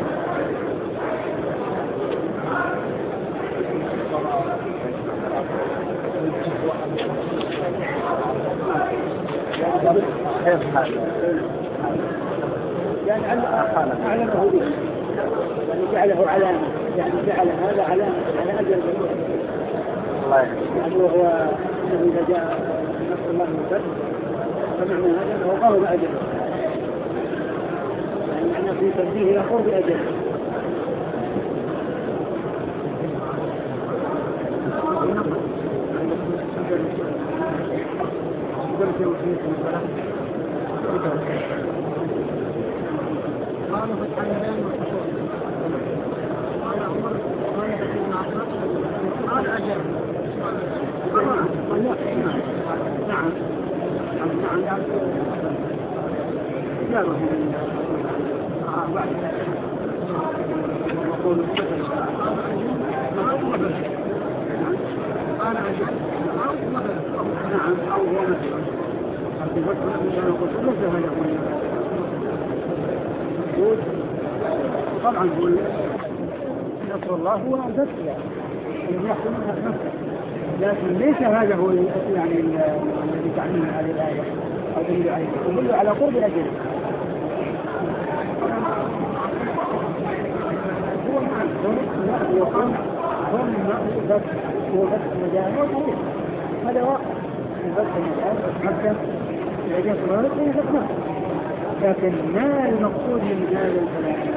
يعني علمه به يعني جعله علامة يعني جعل هذا علامة على أجل يعني وهو أنه إذا جاء نصر الله والفتح فمعنى هذا أنه قرب أجله يعني معنى في تنبيه إلى قرب أجله. قالوا فتح الميدان والخشوع قال عمر قال ابن عباس قال أجل نعم نعم نعم لا رحمه بعد يقول على أجل أو مثلا نعم أو هو مثلا في فترة الإنسان والقصر ليس هذا هو طبعا هو نصر الله هو الفتح يعني الذي يحصل منها نفسه، لكن ليس هذا هو يعني الذي تعنيه هذه الآية أو دليل عليه، يدل على قرب الأجل. هو هم هم بس هو بس مجال وطريق هذا واقع بس مجال مكة الذي صغيرت هي بس مكة، لكن ما المقصود من هذا الكلام؟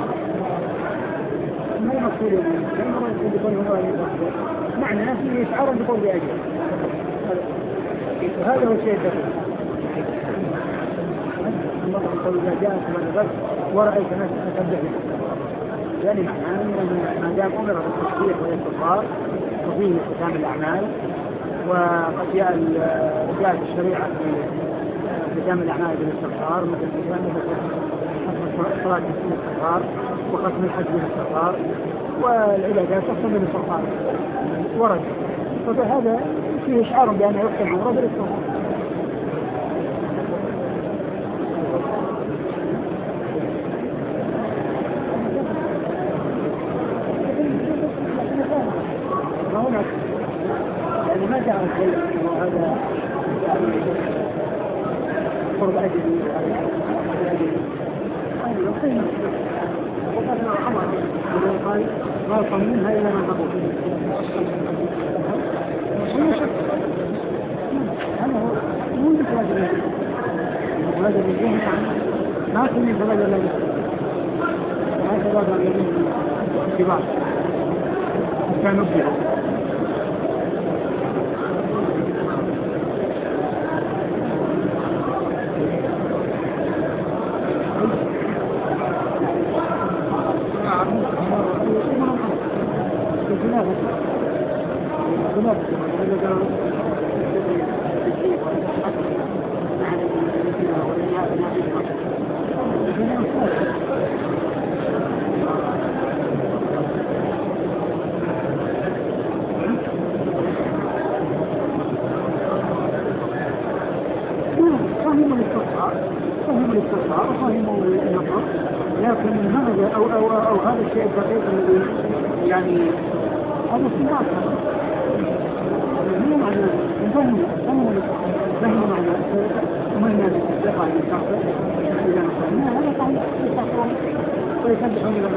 ما المقصود من كلمة يكون هو المقصود معناه فيه إشعار بقول بأجل، وهذا هو الشيء الدقيق. الله يقول إذا جاءت من الغد ورأيت ناس تسبح يعني معناه ما دام أمر بالتصديق والاستغفار وفيه ختام الأعمال، وقد جاء جاءت الشريعة في ختام الأعمال بالاستغفار مثل ختم الصلاة بالاستغفار وختم الحج بالاستغفار والعبادات تختم بالاستغفار ورد، فهذا فيه إشعار بأن يختم عمره بالاستغفار. يعني ما جاء الشيء وهذا قرب أجل قال ما صممها إلا من قبل هذا هو مو مثل هذا هذا الجهة ما صمم فبدأ الله ما سبب الذين الكبار كانوا بيعوا لكن هذا أو, أو, أو هذا الشيء الدقيق الذي يعني هذا سماعة مو معنى فهم فهم فهم معنى ومن الناس يستطيع أن يستطيع إذا نفهمنا هذا صحيح يستطيع ويسبحون إلى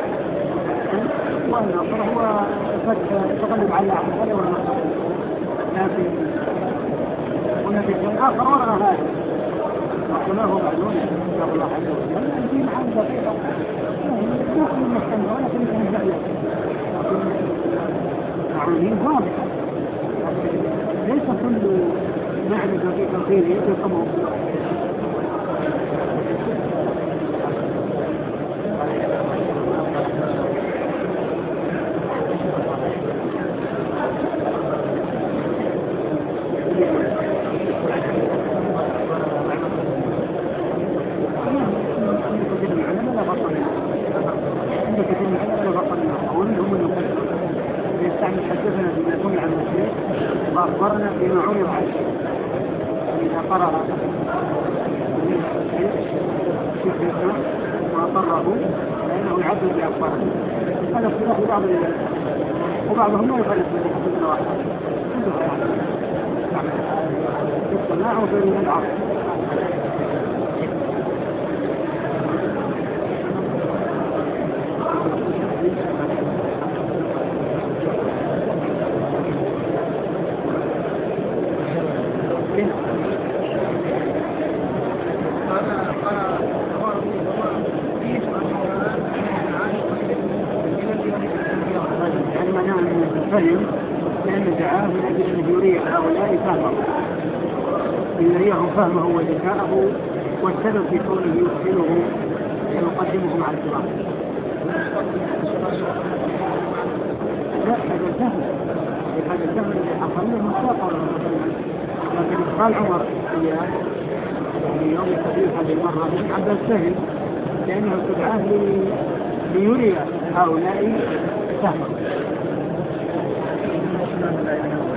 وأن الآخر هو يتغلب على العقل والنصر، لكن هناك شيء آخر وراء هذا وما هو معلوم إن شاء الله عز وجل في معاني دقيقة نحن نستمع ولكن نتنبأ معاني واضحة، ليس كل معنى دقيقة خير يتفهمه. وأخبرنا بما عرض عليه إذا قرأ وأقره لأنه يعبر بأخباره، هذا اختلاف بعض وبعضهم لا يفرق بين حديث واحد في الصناعة وغير من العرض. فهم لأن دعاه من أجل أن يريع هؤلاء فهمه يريهم فهمه وذكاءه والسبب في كونه يدخله ويقدمهم على الكرام. لا هذا الفهم هذا الفهم الذي حصل له مستقر، لكن قال عمر في يوم الحديث هذه المرة من عباس فهم لأنه استدعاه ليري هؤلاء فهمه.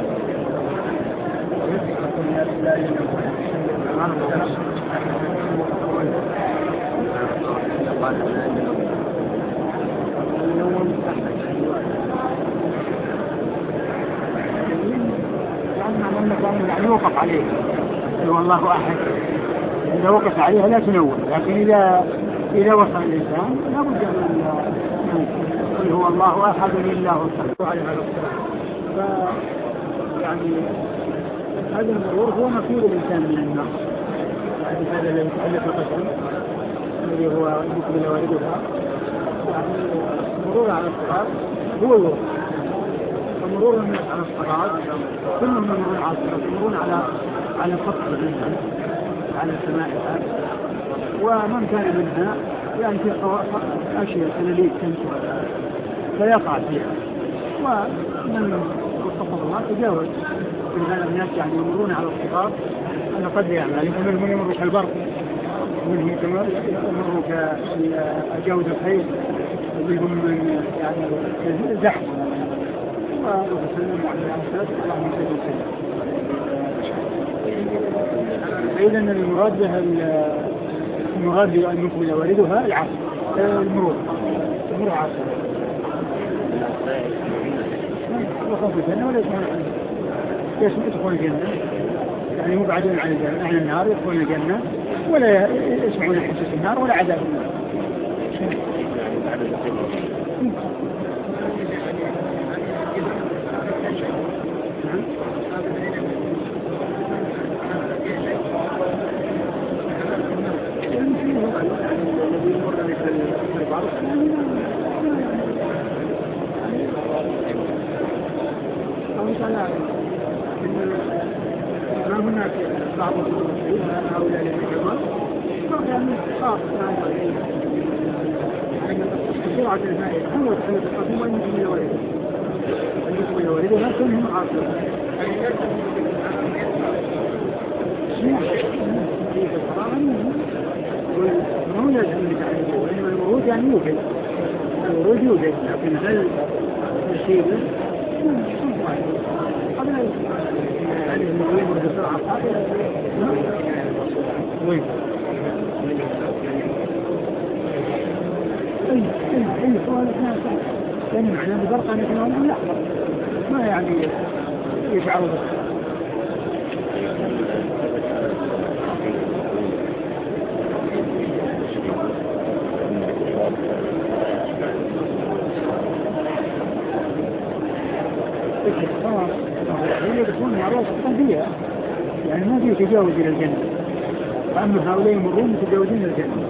يعني يوقف عليه هو الله أحد، إذا وقف عليها لا تنوع، لكن إذا إذا وصل الإنسان لا بد من قل هو الله أحد لله الصمد على هذا الصراط. ف يعني هذا المرور هو مكير الإنسان من النار، يعني هذا الذي يتعلق بالقسم الذي هو مقبل واردها، يعني المرور على الصراط هو الوقت، ومرور الناس على الصراط كلهم يمرون على الصراط، يمرون على على سطح الإنسان على سمائها، ومن كان منها يعني في أشياء سلاليك تمشي فيقع فيها، ومن وفقه الله تجاوز من هذا الناس يعني يمرون على الصراط على قدر أعمالهم، ومنهم يمر كالبرق، ومنهم كما يمر كجود الخيل، ومنهم من يعني زحف، وسلم على الأساس اللهم صل وسلم. فإذا المراد بها المراد بأن يقبل واردها العصر، المرور المرور عصر وخوف الجنة ولا يسمعون عنه، يدخلون الجنة يعني مبعدون عن الجنة عن النار، يدخلون الجنة ولا يسمعون حسس النار ولا عذاب النار. ما هناك بعض المسلمين هؤلاء الجماعة يعني خاص يعني سرعة الماء هو تحمل القدم ويمكن يورده يمكن يورده لا كلهم عاصرة والمرود لازم نتعلمه، وإنما المرود يعني يوجد، المرود يوجد، لكن هل نسيبه؟ يعني المرود بسرعة قائلة وين؟ أي أي أي سؤال ناس لأن معناه بفرق أن يكون لا ما يعني يشعر به. هي تكون معروف قلبية يعني ما في تجاوز إلى الجنة، وأما هؤلاء يمرون متجاوزين الجنة،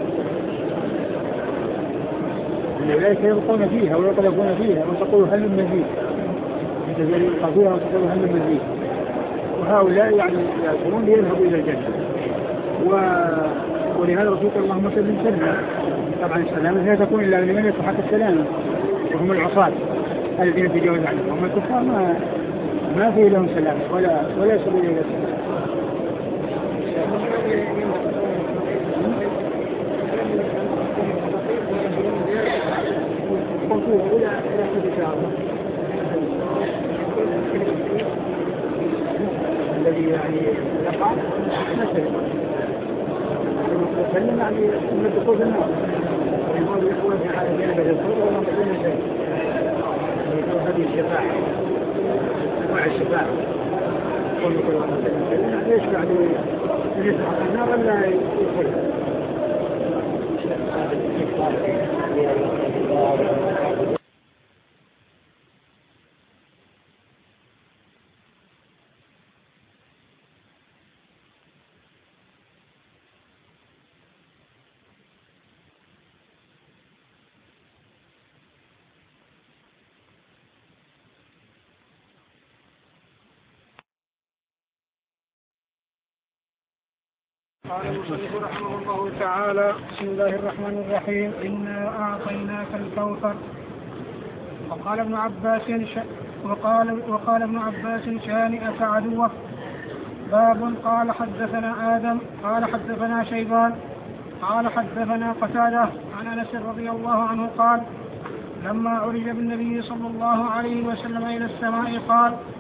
أولئك يبقون فيها ويطلبون فيها وتقول هل من مزيد، يبقى فيها وتقول هل من مزيد، وهؤلاء يعني يأكلون ليذهبوا إلى الجنة. و... ولهذا رسول اللهم صل وسلم طبعا السلامة لا تكون إلا لمن يستحق السلامة، وهم العصاة الذين يتجاوز عنهم، وهم الكفار ما ما في لهم سلام ولا ولا سبيل إلى السلام. الذي يعني يقع مثلا المسلم يعني من الدخول في النار، يقول يقول في حال جانب الدخول ولا مقيم شيء، يقول هذه الشفاعة مع الشفاعة يقول كل واحد يعني يشفع له من يسحق النار ولا يدخلها. قال المصنف رحمه الله تعالى: بسم الله الرحمن الرحيم. إنا أعطيناك الكوثر. وقال ابن عباس ش... وقال وقال ابن عباس شانئك عدوه. باب. قال حدثنا آدم قال حدثنا شيبان قال حدثنا قتادة عن أنس رضي الله عنه قال: لما عرج بالنبي صلى الله عليه وسلم إلى السماء قال: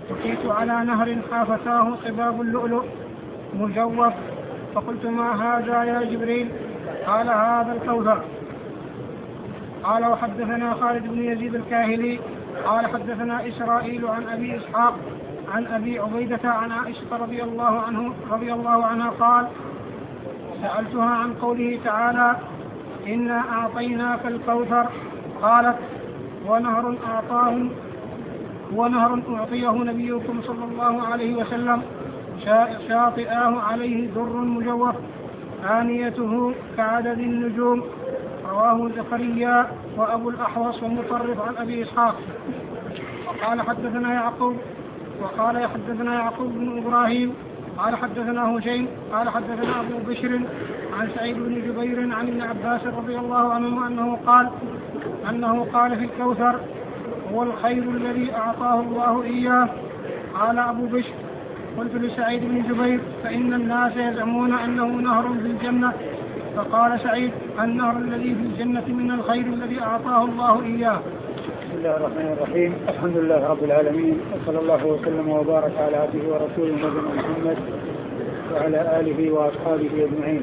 أتيت على نهر حافتاه قباب اللؤلؤ مجوف، فقلت ما هذا يا جبريل؟ قال هذا الكوثر. قال وحدثنا خالد بن يزيد الكاهلي قال حدثنا إسرائيل عن أبي إسحاق عن أبي عبيدة عن عائشة رضي الله عنه رضي الله عنها قال سألتها عن قوله تعالى إنا أعطيناك الكوثر، قالت ونهر أعطاه ونهر أعطيه نبيكم صلى الله عليه وسلم شاطئاه عليه در مجوف آنيته كعدد النجوم. رواه زكريا وأبو الأحوص ومطرف عن أبي إسحاق. وقال حدثنا يعقوب وقال حدثنا يعقوب بن إبراهيم قال حدثنا هشيم قال حدثنا أبو بشر عن سعيد بن جبير عن ابن عباس رضي الله عنهما أنه قال أنه قال في الكوثر هو الخير الذي أعطاه الله إياه. قال أبو بشر قلت لسعيد بن جبير فإن الناس يزعمون أنه نهر في الجنة، فقال سعيد النهر الذي في الجنة من الخير الذي أعطاه الله إياه. بسم الله الرحمن الرحيم. الحمد لله رب العالمين، وصلى الله وسلم وبارك على عبده ورسوله نبينا محمد وعلى آله وأصحابه أجمعين.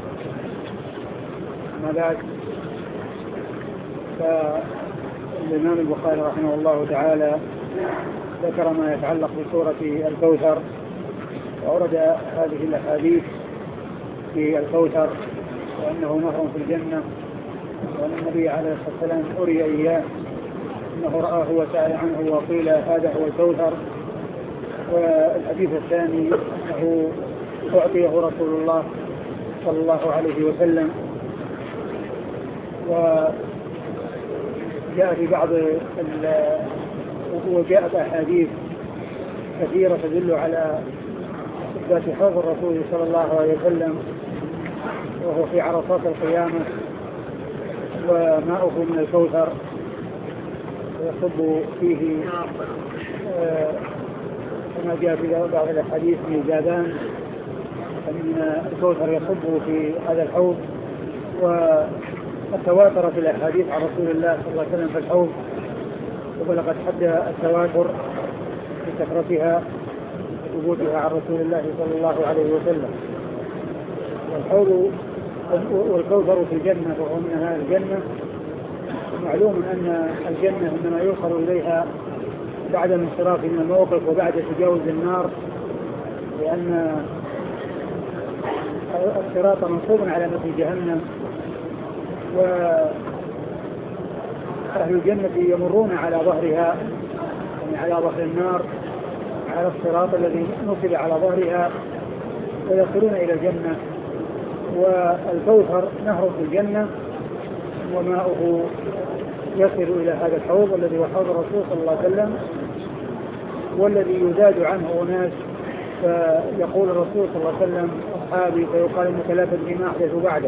أما بعد، فالإمام البخاري رحمه الله تعالى ذكر ما يتعلق بسورة الكوثر، وأورد هذه الأحاديث في الكوثر وأنه نهر في الجنة، وأن النبي عليه الصلاة والسلام أري إياه أنه رآه وسأل عنه وقيل هذا هو الكوثر. والحديث الثاني أنه أعطيه رسول الله صلى الله عليه وسلم. وجاء في بعض وجاءت أحاديث كثيرة تدل على إثبات حوض الرسول صلى الله عليه وسلم، وهو في عرصات القيامة، وماؤه من الكوثر يصب فيه كما جاء في بعض الأحاديث ميزابان، أن الكوثر يصب في هذا الحوض. وتواترت الأحاديث عن رسول الله صلى الله عليه وسلم في الحوض، وبلغت حد التواتر في كثرتها وثبوتها عن رسول الله صلى الله عليه وسلم. والحوض والكوثر في الجنة وهو من أهل الجنة. معلوم أن الجنة إنما يوصل إليها بعد الانصراف من الموقف وبعد تجاوز النار، لأن الصراط منصوب على متن جهنم، وأهل الجنة يمرون على ظهرها، يعني على ظهر النار، على الصراط الذي نصب على ظهرها، ويصلون إلى الجنة. والكوثر نهر في الجنة، وماؤه يصل إلى هذا الحوض الذي هو حوض الرسول صلى الله عليه وسلم، والذي يزاد عنه أناس، فيقول الرسول صلى الله عليه وسلم أصحابي فيقال إنك لا تدري ما أحدث بعده.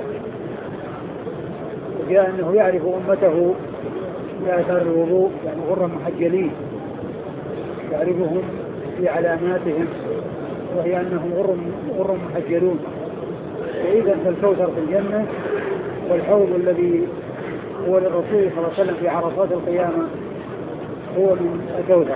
وجاء أنه يعرف أمته بآثار الوضوء، يعني غرا محجلين، يعرفهم في علاماتهم، وهي أنهم غر غر محجلون. وإذا فالكوثر في الجنة، والحوض الذي هو للرسول صلى الله عليه وسلم في عرصات القيامة هو من الكوثر.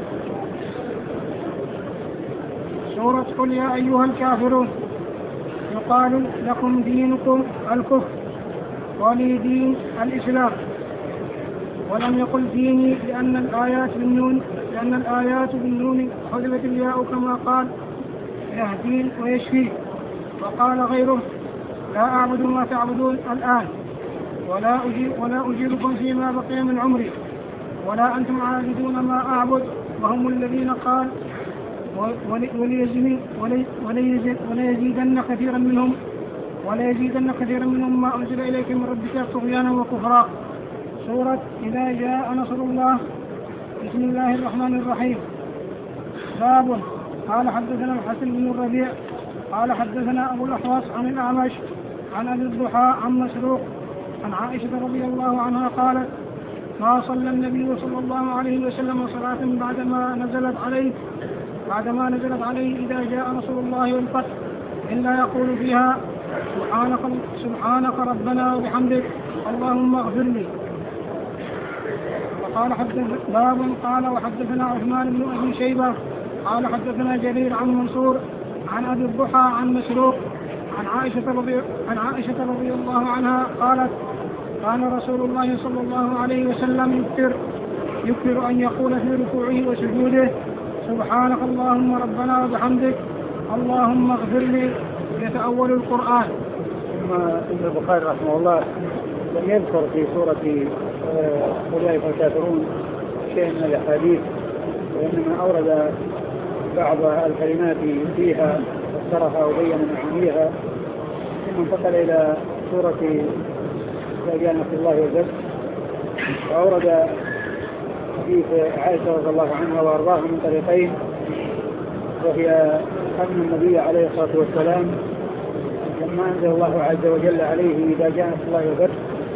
سورة قل يا أيها الكافرون. يقال لكم دينكم الكفر ولي دين الإسلام، ولم يقل ديني لأن الآيات بالنون لأن الآيات بالنون حذفت الياء كما قال يهدين ويشفي. وقال غيره لا أعبد ما تعبدون الآن، ولا أجيب ولا أجيبكم فيما بقي من عمري، ولا أنتم عابدون ما أعبد، وهم الذين قال وليزيدن كثيرا منهم وليزيدن كثيرا منهم ما أنزل إليك من ربك طغيانا وكفرا. سورة إذا جاء نصر الله. بسم الله الرحمن الرحيم. باب. قال حدثنا الحسن بن الربيع قال حدثنا أبو الأحوص عن الأعمش عن أبي الضحى عن مسروق عن عائشة رضي الله عنها قالت ما صلى النبي صلى الله عليه وسلم صلاة بعدما نزلت عليه بعدما نزلت عليه إذا جاء نصر الله والفتح إلا يقول فيها سبحانك, سبحانك ربنا وبحمدك اللهم اغفر لي. وقال حدث باب قال وحدثنا عثمان بن ابي شيبه قال حدثنا جرير عن منصور عن ابي الضحى عن مسروق عن عائشه رضي عن عائشه رضي الله عنها قالت كان رسول الله صلى الله عليه وسلم يكثر يكثر ان يقول في ركوعه وسجوده سبحانك اللهم ربنا وبحمدك اللهم اغفر لي يتأول القرآن. ثم ابن البخاري رحمه الله لم يذكر في سورة أولئك الكافرون شيء من الأحاديث، وإنما أورد بعض الكلمات فيها فسرها وبين معانيها، ثم انتقل إلى سورة إذا جاء نصر الله والفتح، وأورد حديث عائشة رضي الله عنها وأرضاها من طريقين، وهي أن النبي عليه الصلاة والسلام لما أنزل الله عز وجل عليه إذا جاء نصر الله والفتح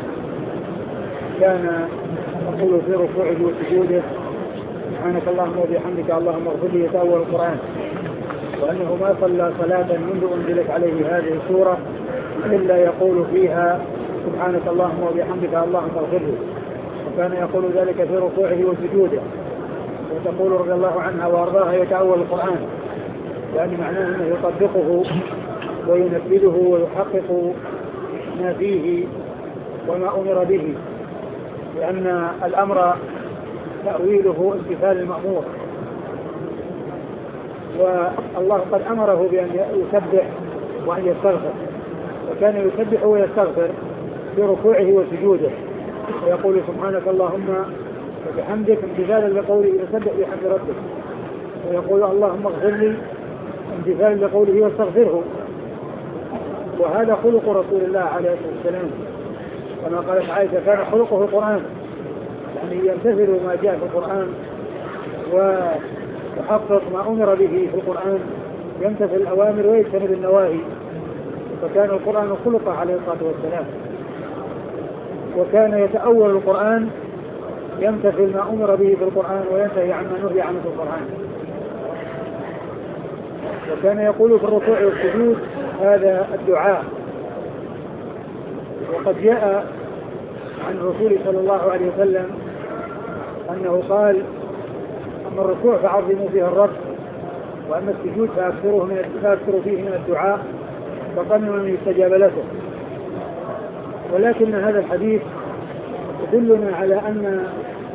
كان يقول في ركوعه وسجوده سبحانك اللهم وبحمدك اللهم اغفر لي يتأول القرآن، وأنه ما صلى صلاة منذ أنزلت عليه هذه السورة إلا يقول فيها سبحانك اللهم وبحمدك اللهم اغفر لي، وكان يقول ذلك في ركوعه وسجوده. وتقول رضي الله عنها وأرضاها يتأول القرآن، يعني معناه أنه يطبقه وينفذه ويحقق ما فيه وما أمر به، لأن الأمر تأويله امتثال المأمور، والله قد أمره بأن يسبح وأن يستغفر، وكان يسبح ويستغفر في ركوعه وسجوده، ويقول سبحانك اللهم وبحمدك امتثالا لقوله يسبح بحمد ربك، ويقول اللهم اغفر لي امتثالا لقوله واستغفره. وهذا خلق رسول الله عليه الصلاة والسلام، كما قالت عائشة كان خلقه القرآن، يعني يمتثل ما جاء في القرآن ويحقق ما أمر به في القرآن، يمتثل الأوامر ويجتنب النواهي، فكان القرآن خلق عليه الصلاة والسلام، وكان يتأول القرآن يمتثل ما أمر به في القرآن وينتهي عما نهي عنه في القرآن. وكان يقول في الركوع والسجود هذا الدعاء. وقد جاء عن الرسول صلى الله عليه وسلم أنه قال أما الركوع فعظموا فيه الرب، وأما السجود فأكثروا فيه من الدعاء فظنوا أن يستجاب لكم. ولكن هذا الحديث يدلنا على أن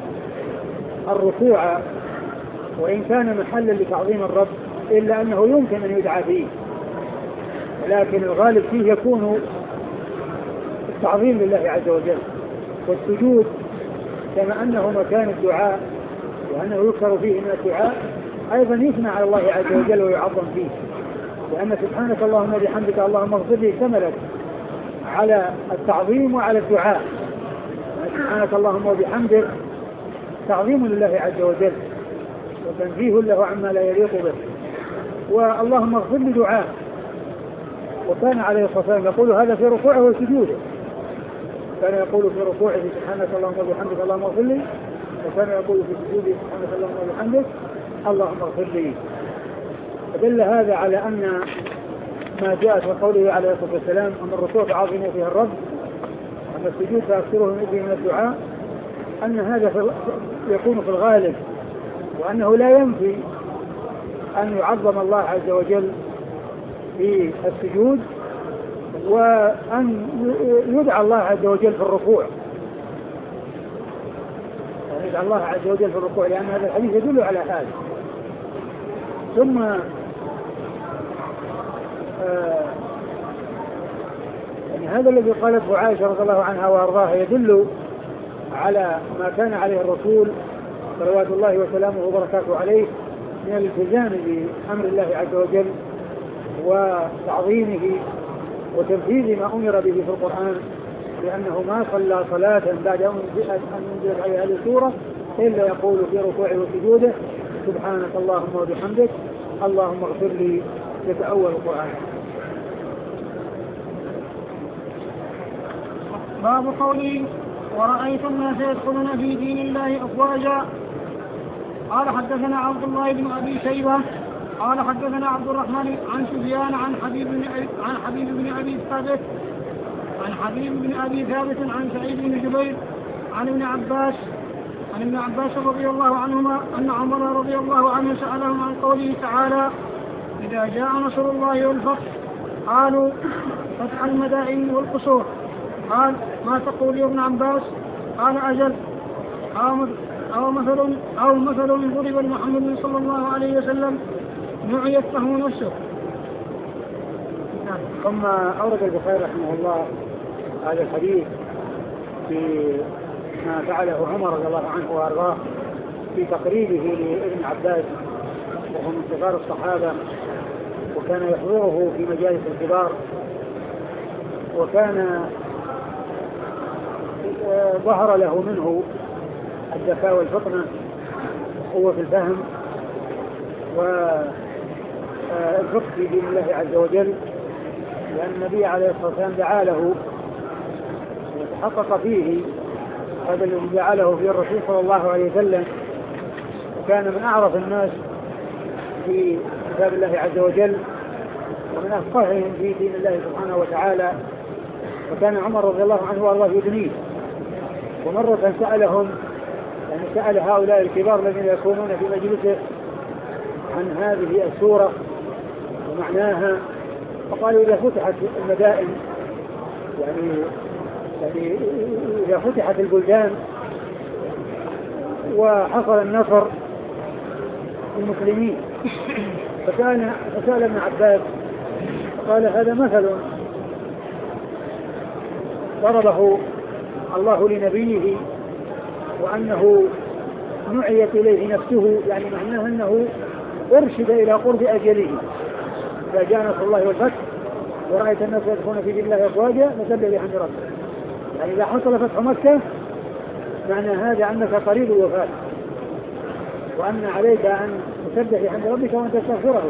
الركوع وإن كان محلا لتعظيم الرب إلا أنه يمكن أن يدعى فيه، ولكن الغالب فيه يكون التعظيم لله عز وجل. والسجود كما أنه مكان الدعاء وأنه يكثر فيه من الدعاء أيضا يثنى على الله عز وجل ويعظم فيه، لأن سبحانك اللهم وبحمدك اللهم اغفر لي اشتملت على التعظيم وعلى الدعاء. سبحانك اللهم وبحمدك تعظيم لله عز وجل وتنزيه له عما لا يليق به، واللهم اغفر لي دعاء. وكان عليه الصلاة والسلام يقول هذا في ركوعه وسجوده، كان يقول في ركوعه سبحانك اللهم وبحمدك اللهم اغفر لي، وكان يقول في سجوده سبحانك اللهم وبحمدك اللهم اغفر لي. فدل هذا على أن ما جاء في قوله عليه الصلاة والسلام أن الركوع تعظم فيها الرب، أما السجود فأكثره من الدعاء، أن هذا يكون في الغالب، وأنه لا ينفي أن يعظم الله عز وجل في السجود وأن يدعى الله عز وجل في الركوع، يعني يدعى الله عز وجل في الركوع، لأن هذا الحديث يدل على هذا. ثم آه يعني هذا الذي قالته عائشة رضي الله عنها وأرضاها يدل على ما كان عليه الرسول صلوات الله وسلامه وبركاته عليه من الالتزام بأمر الله عز وجل وتعظيمه وتنفيذ ما أمر به في القرآن، لأنه ما صلى صلاة بعد أن أنزلت عليه هذه السورة إلا يقول في ركوعه وسجوده سبحانك اللهم وبحمدك اللهم اغفر لي يتأول القرآن. باب قوله ورأيت الناس يدخلون في دين الله أفواجا. قال حدثنا عبد الله بن أبي شيبة قال حدثنا عبد الرحمن عن سفيان عن حبيب بن عن حبيب بن أبي ثابت عن حبيب بن أبي ثابت عن سعيد بن جبير عن ابن عباس عن ابن عباس رضي الله عنهما أن عمر رضي الله عنه سألهم عن قوله تعالى إذا جاء نصر الله والفتح قالوا فتح المدائن والقصور. قال ما تقول يا ابن عباس؟ قال أجل أو مثل أو مثل ضرب لمحمد صلى الله عليه وسلم نعيت له نفسه. ثم أورد البخاري رحمه الله هذا الحديث في ما فعله عمر رضي الله عنه وأرضاه في تقريبه لابن عباس وهو من كبار الصحابة، وكان يحضره في مجالس الكبار، وكان ظهر له منه الذكاء والفطنة وقوة الفهم والفقه في دين الله عز وجل، لأن النبي عليه الصلاة والسلام دعا له وتحقق فيه هذا الذي جعله فيه الرسول صلى الله عليه وسلم، وكان من أعرف الناس في كتاب الله عز وجل ومن أفقههم في دين الله سبحانه وتعالى. وكان عمر رضي الله عنه وارضاه يدنيه، ومرة سألهم يعني سأل هؤلاء الكبار الذين يكونون في مجلسه عن هذه السورة ومعناها، فقالوا إذا فتحت المدائن يعني يعني إذا فتحت البلدان وحصل النصر للمسلمين. فكان فسأل ابن عباس قال هذا مثل ضربه الله لنبيه وأنه نعيت إليه نفسه، يعني معناه أنه أرشد إلى قرب أجله. إذا جاء نصر الله والفتح ورأيت الناس يدخلون في دين الله أفواجا فسبح بحمد ربك، يعني إذا حصل فتح مكة معنى هذا أنك قريب الوفاة، وأن عليك أن تسبح بحمد ربك وأن تستغفره.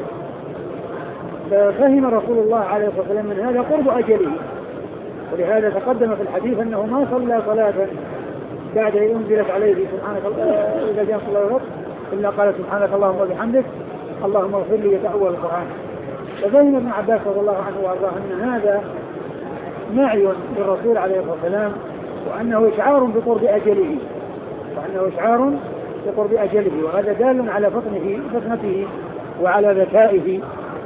ففهم رسول الله عليه الصلاة والسلام من هذا قرب أجله، ولهذا تقدم في الحديث أنه ما صلى صلاة بعد أن أنزلت عليه سبحانك إذا جاء صلى الله إلا قال سبحانك اللهم وبحمدك اللهم اغفر لي يتأول القرآن. ففهم ابن عباس رضي الله عنه وارضاه أن هذا نعي للرسول عليه الصلاة والسلام، وأنه إشعار بقرب أجله وأنه إشعار بقرب أجله وهذا دال على فطنه فطنته وعلى ذكائه.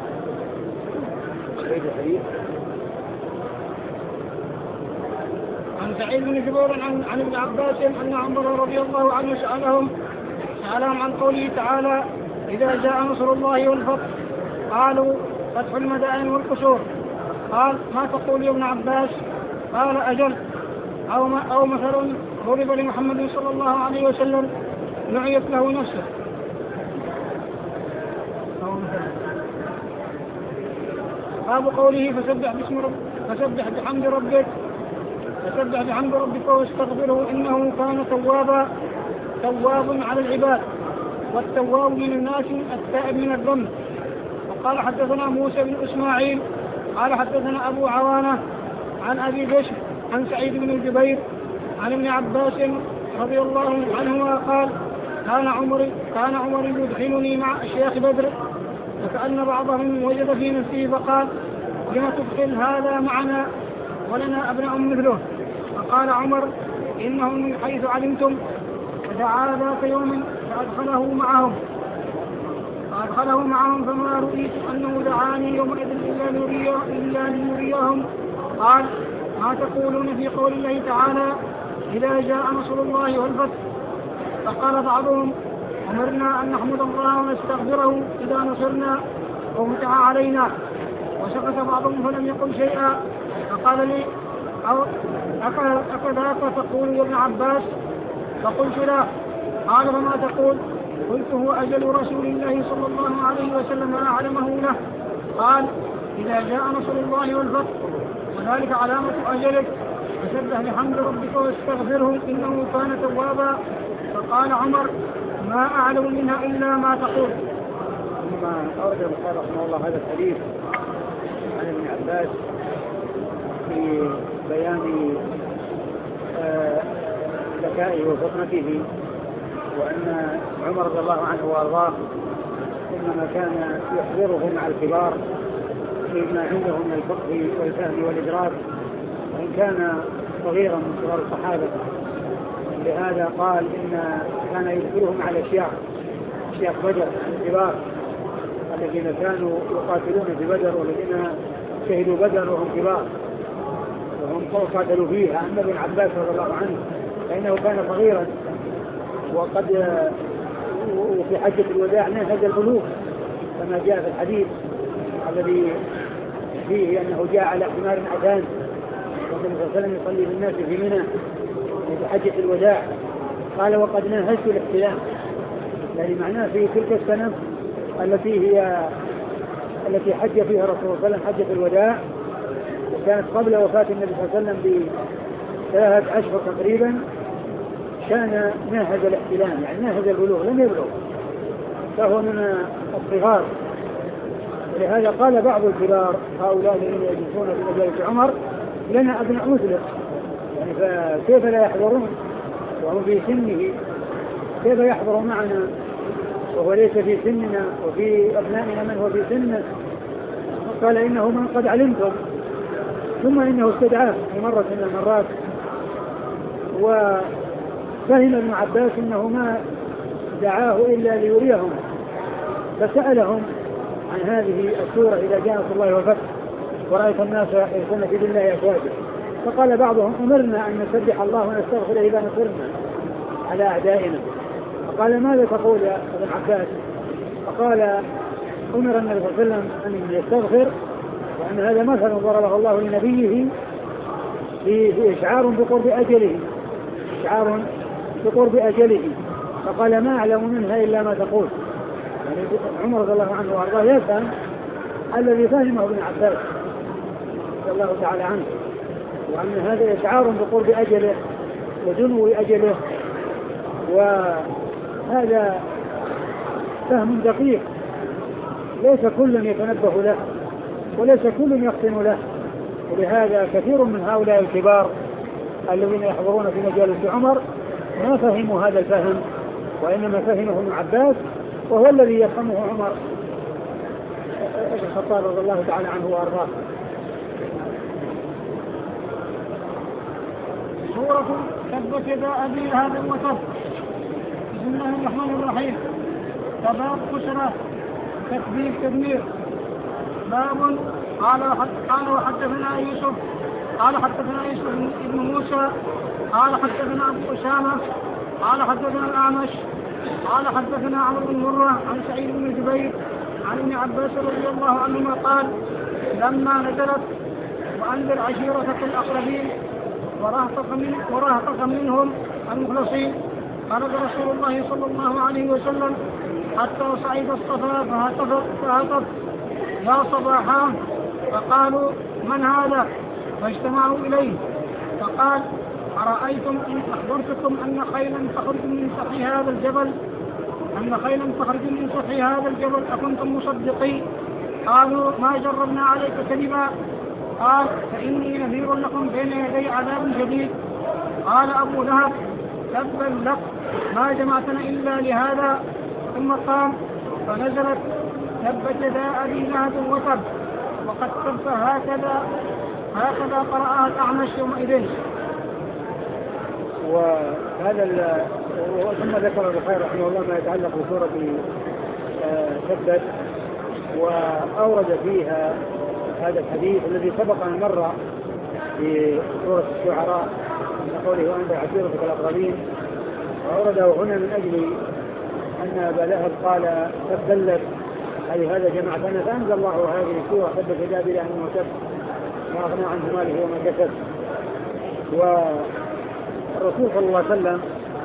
عن سعيد بن جبير عن, عن ابن عباس أن عمر رضي الله عنه سألهم سألهم عن قوله تعالى إذا جاء نصر الله والفتح قالوا فتح المدائن والقصور. قال ما تقول يا ابن عباس؟ قال أجل أو, ما أو مثل ضرب لمحمد صلى الله عليه وسلم نعيت له نفسه. باب قوله فسبح باسم رب فسبح بحمد ربك فسبح بحمد ربك واستغفره إنه كان توابا تواب على العباد، والتواب من الناس التائب من الذنب. وقال حدثنا موسى بن إسماعيل قال حدثنا أبو عوانة عن أبي بشر عن سعيد بن جبير عن ابن عباس رضي الله عنهما قال كان عمر كان عمر يدخلني مع أشياخ بدر، وكأن بعضهم وجد في نفسه فقال لما تدخل هذا معنا ولنا أبناء مثله؟ فقال عمر إنهم من حيث علمتم. فدعا ذات يوم فأدخله معهم فأدخله معهم فما رؤيت أنه دعاني يومئذ إلا ليريهم. قال ما تقولون في قول الله تعالى إذا جاء نصر الله والفتح؟ فقال بعضهم أمرنا أن نحمد الله ونستغفره إذا نصرنا وفتح علينا. وسكت بعضهم فلم يقل شيئا. فقال لي أكذاك تقول يا ابن عباس؟ فقلت لا. قال فما تقول؟ قلت هو أجل رسول الله صلى الله عليه وسلم أعلمه له. قال إذا جاء نصر الله والفتح وذلك علامة أجلك فسبح بحمد ربك واستغفره إنه كان توابا. فقال عمر ما أعلم منها إلا ما تقول. ثم أورد البخاري رحمه الله هذا الحديث عن ابن عباس في بيان ذكائه وفطنته، وأن عمر رضي الله عنه وأرضاه إنما كان يحضره مع الكبار فيما عنده من الفقه والفهم والإدراك، وإن كان صغيرا من صغار الصحابة. لهذا قال إن كان يذكرهم على الشيخ الشيخ بدر الكبار الذين كانوا يقاتلون في بدر والذين شهدوا بدر وهم كبار وهم قاتلوا فيها. أما ابن عباس رضي الله عنه فإنه كان صغيرا وقد وفي حجة الوداع نهج البلوغ كما جاء في الحديث الذي فيه أنه جاء على حمار عدان والنبي صلى الله عليه وسلم يصلي بالناس في منى في حجة الوداع. قال وقد ناهزت الاحتلام، يعني معناه في تلك السنة التي هي التي حج فيها رسول الله صلى الله عليه وسلم حجة الوداع، وكانت قبل وفاة النبي صلى الله عليه وسلم بثلاثة أشهر تقريبا، كان ناهز الاحتلام يعني ناهز البلوغ لم يبلغ، فهو من الصغار. ولهذا قال بعض الكبار هؤلاء الذين يجلسون في مجالس عمر لنا أبناء مثله، يعني فكيف لا يحضرون وهم في سنه، كيف يحضر معنا وهو ليس في سننا وفي أبنائنا من هو في سنه. قال إنه من قد علمتم، ثم إنه استدعاه في مرة من المرات وفهم ابن عباس إنه ما دعاه إلا ليريهم، فسألهم عن هذه السورة إذا جاء نصر الله والفتح ورأيت الناس يدخلون في دين الله أفواجا، فقال بعضهم أمرنا أن نسبح الله ونستغفر إذا نصرنا على أعدائنا. فقال ماذا تقول يا ابن عباس؟ فقال أمر النبي صلى الله عليه وسلم أن يستغفر، وأن هذا مثل ضربه الله لنبيه في إشعار بقرب أجله إشعار بقرب أجله. فقال ما أعلم منها إلا ما تقول، يعني عمر رضي الله عنه وأرضاه يفهم الذي فهمه ابن عباس رضي الله تعالى عنه، وأن هذا إشعار بقرب أجله ودنو أجله، وهذا فهم دقيق ليس كل يتنبه له وليس كل يفطن له. ولهذا كثير من هؤلاء الكبار الذين يحضرون في مجالس عمر ما فهموا هذا الفهم، وإنما فهمه ابن عباس، وهو الذي يفهمه عمر بن الخطاب رضي الله تعالى عنه وأرضاه. سورة تبت يدا أبي لهب وتب. بسم الله الرحمن الرحيم. باب بشرى تكبير تدمير. باب قال قال وحدثنا يوسف قال حدثنا يوسف بن موسى قال حدثنا أبو أسامة قال حدثنا الأعمش قال حدثنا عمرو بن مرة عن سعيد بن جبير عن ابن عباس رضي الله عنهما قال لما نزلت وأنذر عشيرتك الأقربين ورهطك من ورهطك منهم المخلصين، خرج رسول الله صلى الله عليه وسلم حتى صعد الصفا فهتف فهتف يا صباحا، فقالوا من هذا؟ فاجتمعوا إليه فقال أرأيتم إن أخبرتكم أن خيلا تخرج من سفح هذا الجبل أن خيلا تخرج من سفح هذا الجبل أكنتم مصدقين؟ قالوا ما جربنا عليك كذبا. قال فإني نذير لكم بين يدي عذاب شديد. قال أبو لهب تبا لك ما جمعتنا إلا لهذا. ثم قام فنزلت تبت يدا أبي لهب وتب وقد تب هكذا هكذا قرأها الأعمش يومئذ. وهذا ثم ذكر البخاري رحمه الله ما يتعلق بسورة تبت، وأورد فيها هذا الحديث الذي سبق أن مر في سورة الشعراء من قوله وأنذر عشيرتك الأقربين، وأورده هنا من أجل أن أبا لهب قال تبت أي هذا جمعتنا، فأنزل الله هذه السورة تبت يدا أبي لهب وتب ما أغنى عنه ماله وما كسب. والرسول صلى الله عليه وسلم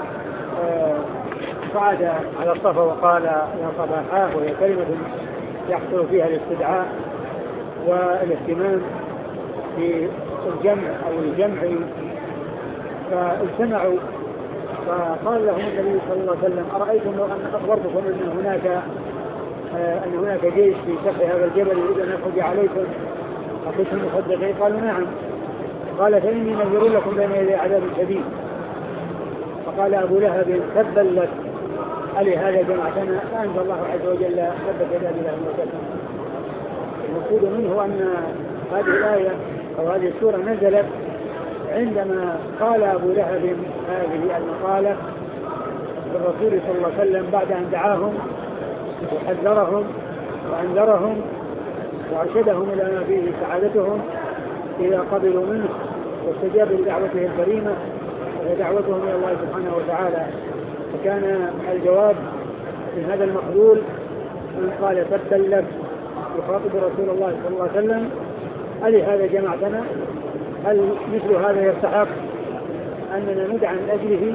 صعد على الصفا وقال يا صباحا، وهي كلمة يحصل فيها الاستدعاء والاهتمام في الجمع أو الجمع، فاجتمعوا فقال لهم النبي صلى الله عليه وسلم أرأيتم لو أن أخبرتكم أن هناك أن هناك جيش في سفح هذا الجبل يريد أن يخرج عليكم أكنتم مصدقين؟ قالوا نعم. قال فإني نذير لكم بين يدي عذاب شديد. فقال أبو لهب تبا لك ألي هذا جمعتنا؟ فأنزل الله عز وجل تبت يدا أبي لهب وتب. المقصود منه أن هذه الآية أو هذه السورة نزلت عندما قال أبو لهب هذه المقالة للرسول صلى الله عليه وسلم بعد أن دعاهم وحذرهم وأنذرهم وأرشدهم إلى ما فيه سعادتهم إذا قبلوا منه واستجابوا لدعوته الكريمة وهي دعوتهم إلى الله سبحانه وتعالى. فكان الجواب من هذا المخذول من قال تبا لك، يخاطب رسول الله صلى الله عليه وسلم: هل هذا جمعتنا؟ هل مثل هذا يستحق أننا ندعى من أجله؟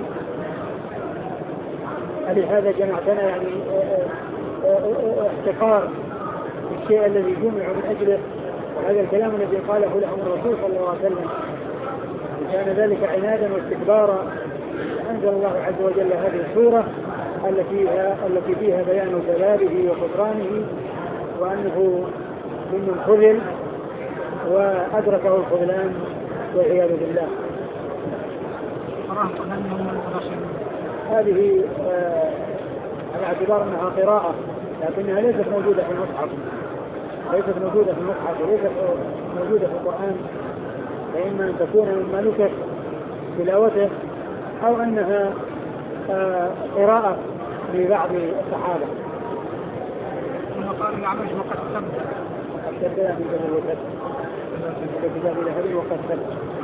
هل هذا جمعتنا؟ يعني احتقار الشيء الذي جمع من أجله، وهذا الكلام الذي قاله لهم الرسول صلى الله عليه وسلم كان ذلك عنادا واستكبارا. أنزل الله عز وجل هذه السورة التي فيها, التي فيها بيان جلاله وقدرانه وأنه ممن خذل وأدركه الخذلان والعياذ بالله. هذه آه على اعتبار أنها قراءة لكنها ليست موجودة في المصحف، ليست موجودة في المصحف وليست موجودة في القرآن، فإما أن تكون مما نكت تلاوته أو أنها آه قراءة لبعض الصحابة. ثم قال الأعمش وقد سب أكتب لها من جبل وكتب كتاب لهب وقد سب.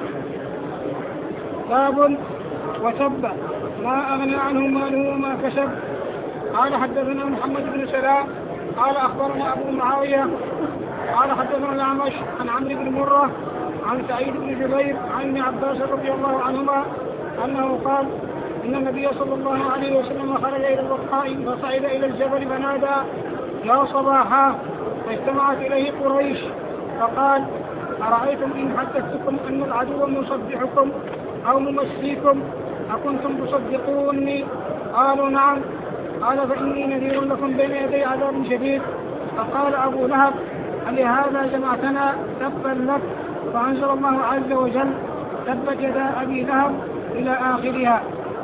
باب وسب ما أغنى عنه ماله وما كسب. قال حدثنا محمد بن سلام قال أخبرنا أبو معاوية قال حدثنا الأعمش عن عمرو بن مرة عن سعيد بن جبير عن ابن عباس رضي الله عنهما أنه قال إن النبي صلى الله عليه وسلم خرج إلى الرقاء فصعد إلى الجبل فنادى: يا صباحا! فاجتمعت إليه قريش فقال: أرأيتم إن حدثتكم أن العدو مصدحكم أو ممسيكم أكنتم تصدقوني؟ قالوا: نعم. قال: فإني نذير لكم بين يدي عذاب شديد. فقال أبو لهب: ألهذا جمعتنا؟ تبا لك. فأنزل الله عز وجل: تبت يدا أبي لهب إلى آخرها.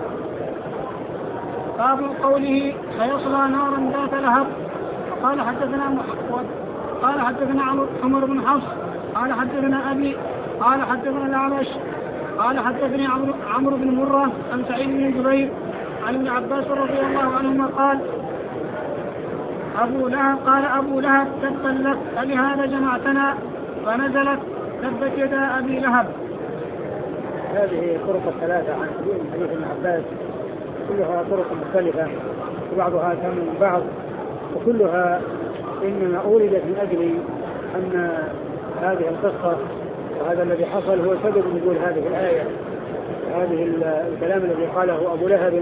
باب قوله: سيصلى نارا ذات لهب. قال حدثنا محمد قال حدثنا عمر بن حفص قال حدثنا أبي قال حدثنا الأعمش قال حدثني عمرو بن مرة عن سعيد بن جبير عن ابن عباس رضي الله عنهما قال: أبو لهب قال أبو لهب: تبا لك، ألهذا جمعتنا؟ فنزلت: تبت يدا أبي لهب. هذه طرق الثلاثة عن حديث ابن عباس كلها طرق مختلفة وبعضها كم من بعض، وكلها إنما أوردت من أجل أن هذه القصة وهذا الذي حصل هو سبب نزول هذه الآية. هذه الكلام الذي قاله أبو لهب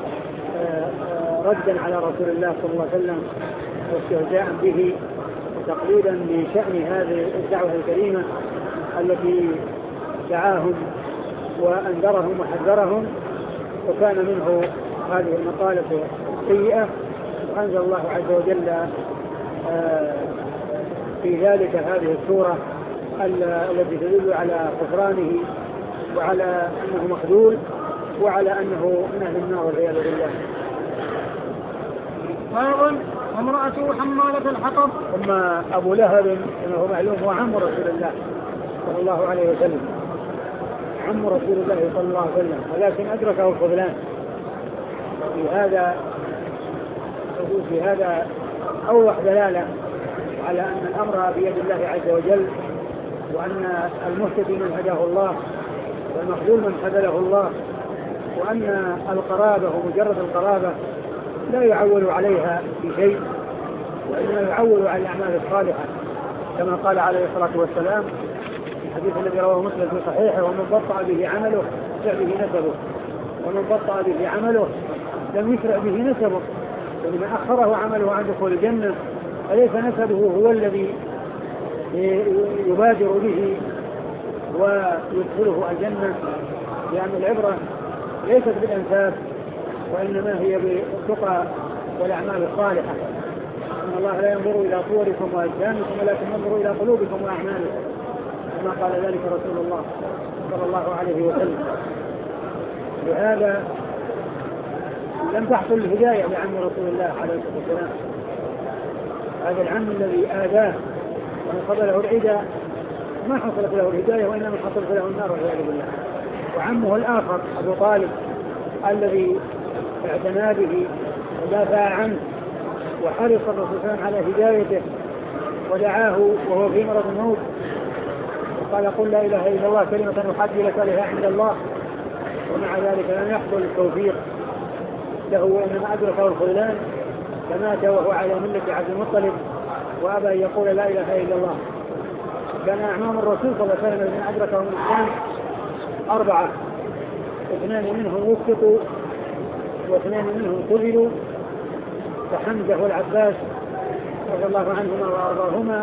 ردا على رسول الله صلى الله عليه وسلم واستهزاء به وتقليدا لشأن هذه الدعوة الكريمة التي دعاهم وأنذرهم وحذرهم، وكان منه هذه المقالة السيئة. وأنزل الله عز وجل في ذلك هذه السورة التي تدل على كفرانه وعلى أنه مخذول وعلى أنه من أهل النار والعياذ بالله. باب امرأته حمالة الحطب. ثم أبو لهب أنه معلوم هو عم رسول الله صلى الله عليه وسلم، عم رسول الله صلى الله عليه وسلم، ولكن أدركه الخذلان. في هذا في هذا أوضح دلالة على أن الأمر بيد الله عز وجل، وأن المهتدي من هداه الله والمخذول من خذله الله، وأن القرابة ومجرد القرابة لا يعول عليها بشيء، وإنما يعول على الأعمال الصالحة كما قال عليه الصلاة والسلام في الحديث الذي رواه مسلم في صحيحه: ومن بطأ به عمله يسرع به نسبه، ومن بطأ به عمله لم يسرع به نسبه. ولمن أخره عمله عن دخول الجنة أليس نسبه هو الذي يبادر به ويدخله الجنة؟ لأن العبرة ليست بالأنساب وإنما هي بالتقى والأعمال الصالحة. إن الله لا ينظر إلى صوركم وأجسامكم ولكن ينظر إلى قلوبكم وأعمالكم، كما قال ذلك رسول الله صلى الله عليه وسلم. لهذا لم تحصل الهداية لعم رسول الله عليه الصلاة والسلام، هذا العم الذي آذاه ونقبله العدى ما حصلت له الهداية وإنما حصلت له النار والعياذ بالله. وعمه الآخر أبو طالب الذي اعتنى به ودافع عنه وحرص الرسول صلى الله عليه وسلم على هدايته ودعاه وهو في مرض الموت وقال قل لا إله إلا الله كلمة أحد لك بها عند الله، ومع ذلك لم يحصل التوفيق له وإنما أدركه الخذلان فمات وهو على ملة عبد المطلب وأبى أن يقول لا إله إلا الله. كان أعمام الرسول صلى الله عليه وسلم الذين أدركهم الإسلام أربعة، اثنان منهم وفقوا واثنان منهم قتلوا، فحمزة والعباس رضي الله عنهما وأرضاهما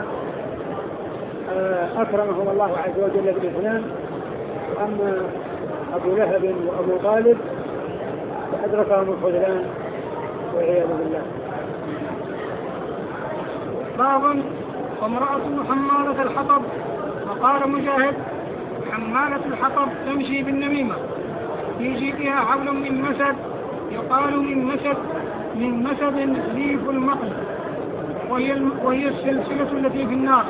أكرمهم الله عز وجل بالإسلام. أما أبو لهب وأبو طالب فأدركهم الخذلان والعياذ بالله. باب وامرأة حمالة الحطب. وقال مجاهد حمالة الحطب تمشي بالنميمة في جيدها حبل من مسد يقال من مسد من مسد ليف المقل وهي, وهي السلسلة التي في النار.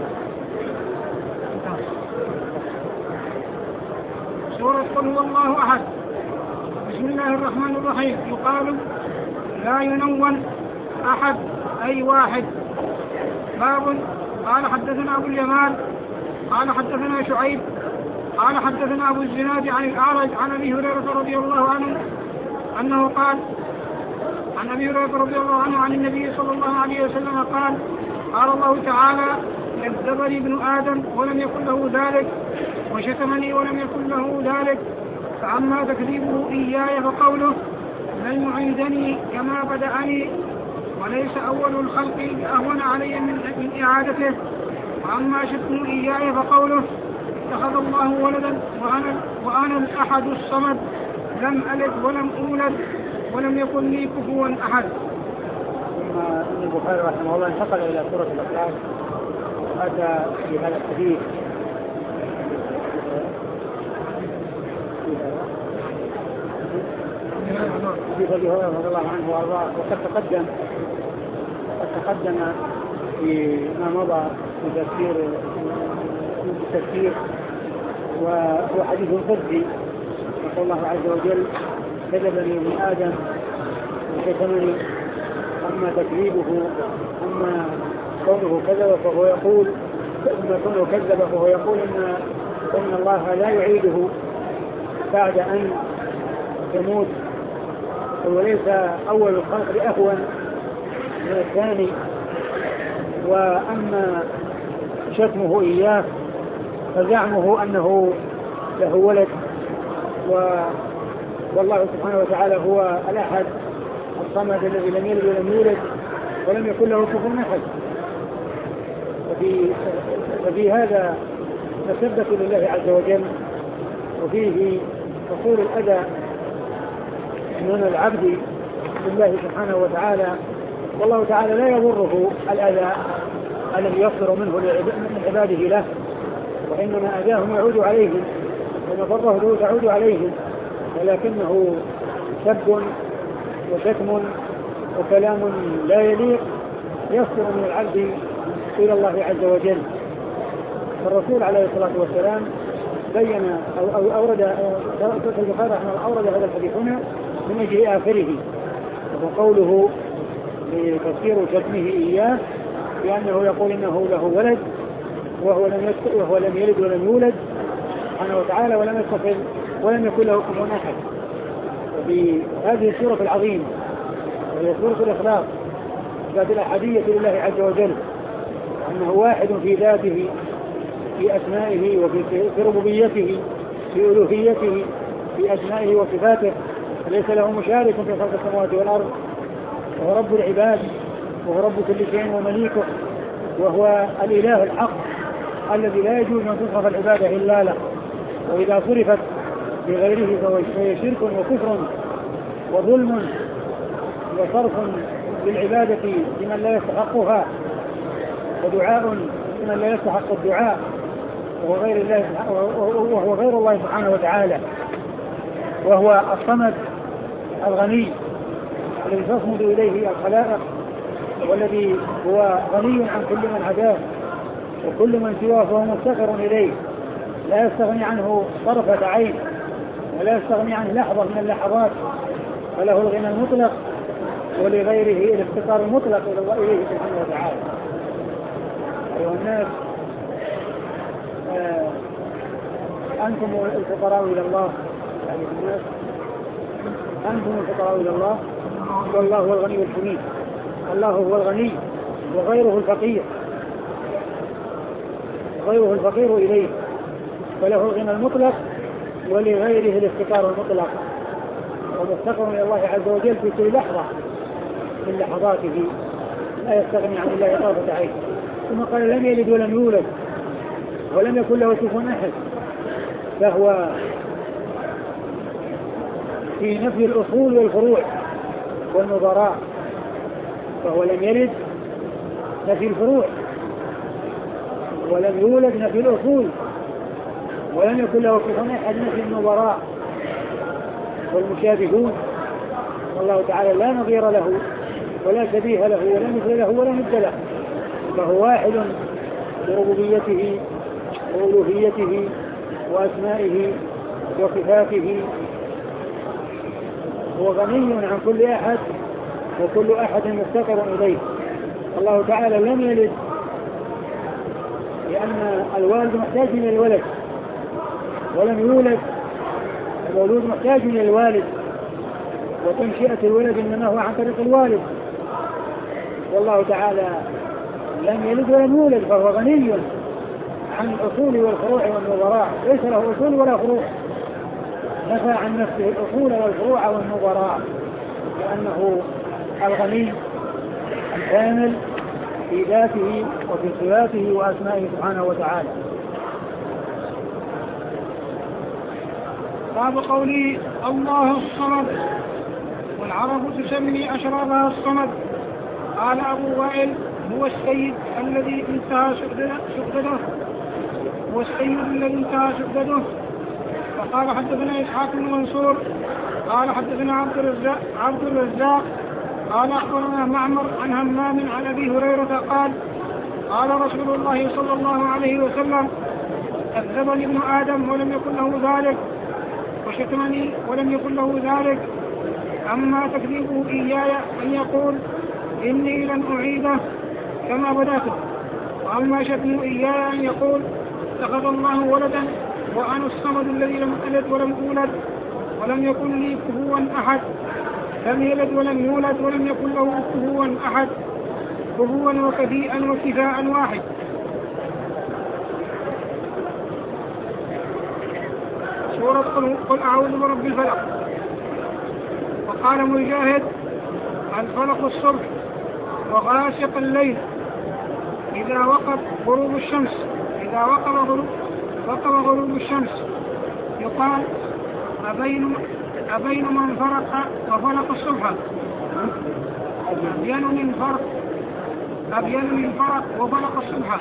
سورة قل هو الله أحد. بسم الله الرحمن الرحيم. يقال لا ينون أحد أي واحد. باب قال حدثنا أبو اليمان قال حدثنا شعيب قال حدثنا أبو الزناد عن الأعرج عن أبي هريرة رضي الله عنه أنه قال عن أبي هريرة رضي الله عنه عن النبي صلى الله عليه وسلم قال قال الله تعالى كذبني ابن آدم ولم يكن له ذلك وشتمني ولم يكن له ذلك، فأما تكذيبه إياي فقوله لن يعيدني كما بدأني وليس أول الخلق أهون علي من إعادته، وأما شتمه إياي فقوله اتخذ الله ولدا وأنا, وأنا الأحد الصمد لم ألد ولم أولد ولم يكن لي كفوا أحد. ثم ابن البخاري رحمه الله انتقل إلى سورة الإخلاص وأتى في هذا الحديث في أبي هريرة رضي الله عنه وأرضاه وقد تقدم وقد تقدم في ما مضى في تفسير التفسير وهو حديث قدسي يقول الله عز وجل كذبني ابن آدم وشتمني. أما تكذيبه أما كونه كذب فهو يقول أما كونه كذب فهو يقول إن إن الله لا يعيده بعد أن يموت وليس أول الخلق أهون من الثاني. وأما شتمه إياه فزعمه أنه له ولد والله سبحانه وتعالى هو الأحد الصمد الذي لم يلد ولم يولد ولم يكن له كفوا أحد. وفي, وفي هذا مسبة لله عز وجل وفيه حصول الأذى من العبد لله سبحانه وتعالى، والله تعالى لا يضره الأذى الذي يصدر منه من عباده له، وإنما أذاهم يعود عليهم ومضره تعود عليهم، ولكنه سب وشتم وكلام لا يليق يصدر من العبد إلى الله عز وجل. الرسول عليه الصلاة والسلام بين أو, أو أورد البخاري أورد هذا الحديث هنا من أجل آخره، وقوله في تفسير شتمه إياه بأنه يقول إنه له ولد وهو لم وهو لم يلد ولم يولد سبحانه وتعالى ولم يتصل ولم يكن له كفوا أحد. وفي هذه السورة العظيمة وهي سورة الإخلاص ذات الأحدية لله عز وجل، أنه واحد في ذاته في أسمائه وفي ربوبيته في ألوهيته في أسمائه وصفاته، ليس له مشارك في خلق السماوات والأرض، وهو رب العباد وهو رب كل شيء ومليكه، وهو الإله الحق الذي لا يجوز أن تصرف العبادة إلا له، وإذا صرفت بغيره فهي شرك وكفر وظلم وصرف للعبادة لمن لا يستحقها ودعاء لمن لا يستحق الدعاء وهو غير الله وهو غير الله سبحانه وتعالى، وهو الصمد الغني الذي تصمد إليه الخلائق والذي هو غني عن كل من عداه وكل من سواه فهو مفتقر إليه لا يستغني عنه طرفة عين ولا يستغني عنه لحظة من اللحظات، فله الغنى المطلق ولغيره الافتقار المطلق إلى الله إليه سبحانه وتعالى. أيها الناس، آه أنتم الفقراء إلى الله، يعني الناس أنتم الفقراء إلى الله والله هو الغني الحميد. الله هو الغني وغيره الفقير، غيره الفقير إليه، فله الغنى المطلق ولغيره الافتقار المطلق، ومفتقر إلى الله عز وجل في كل لحظة من لحظاته لا يستغني عن الله طرفة عين. ثم قال لم يلد ولم يولد ولم يكن له كفوا أحد، فهو في نفي الأصول والفروع والنظراء، فهو لم يلد نفي الفروع ولم يولد نفي الأصول ولم يكن له كفوا أحد نفي النظراء والمشابهون. والله تعالى لا نظير له ولا شبيه له ولا مثل له ولا مثل له، فهو واحد بربوبيته وألوهيته وأسمائه وصفاته، هو غني عن كل أحد وكل أحد مفتقر إليه. الله تعالى لم يلد لأن الوالد محتاج إلى الولد، ولم يولد المولود محتاج إلى الوالد، وتنشئة الولد إنما هو عن طريق الوالد. والله تعالى لم يلد ولم يولد، فهو غني عن الأصول والفروع والنظراء، ليس له أصول ولا فروع، نفى عن نفسه الأصول والفروع والنظراء، لأنه الغني الكامل في ذاته وفي صفاته وأسمائه سبحانه وتعالى. باب قوله الله الصمد، والعرب تسمي أشرافها الصمد. قال أبو وائل هو السيد الذي انتهى سؤدده، هو السيد الذي انتهى سؤدده. فقال حدثنا إسحاق بن منصور قال حدثنا عبد الرزاق عبد الرزاق قال أخبرنا معمر عن همام عن أبي هريرة قال قال رسول الله صلى الله عليه وسلم كذبني ابن آدم ولم يكن له ذلك، وشتمني ولم يكن له ذلك. أما تكذيبه إياي أن يقول إني لن أعيده كما بدأته، وأما شتمه إياي أن يقول اتخذ الله ولدا وأنا الصمد الذي لم ألد ولم أولد ولم يكن لي كفوا أحد، لم يلد ولم يولد ولم يكن له كفوا أحد، كفوا وكفيئا وكفاء واحد. سورة قل أعوذ برب الفلق. وقال مجاهد الفلق الصبح وغاسق الليل إذا وقب غروب الشمس، إذا وقب غروب, وقب غروب الشمس. يقال أبين, أبين من فرق وفلق الصبح، أبين من فرق أبين من فرق وفلق الصبح،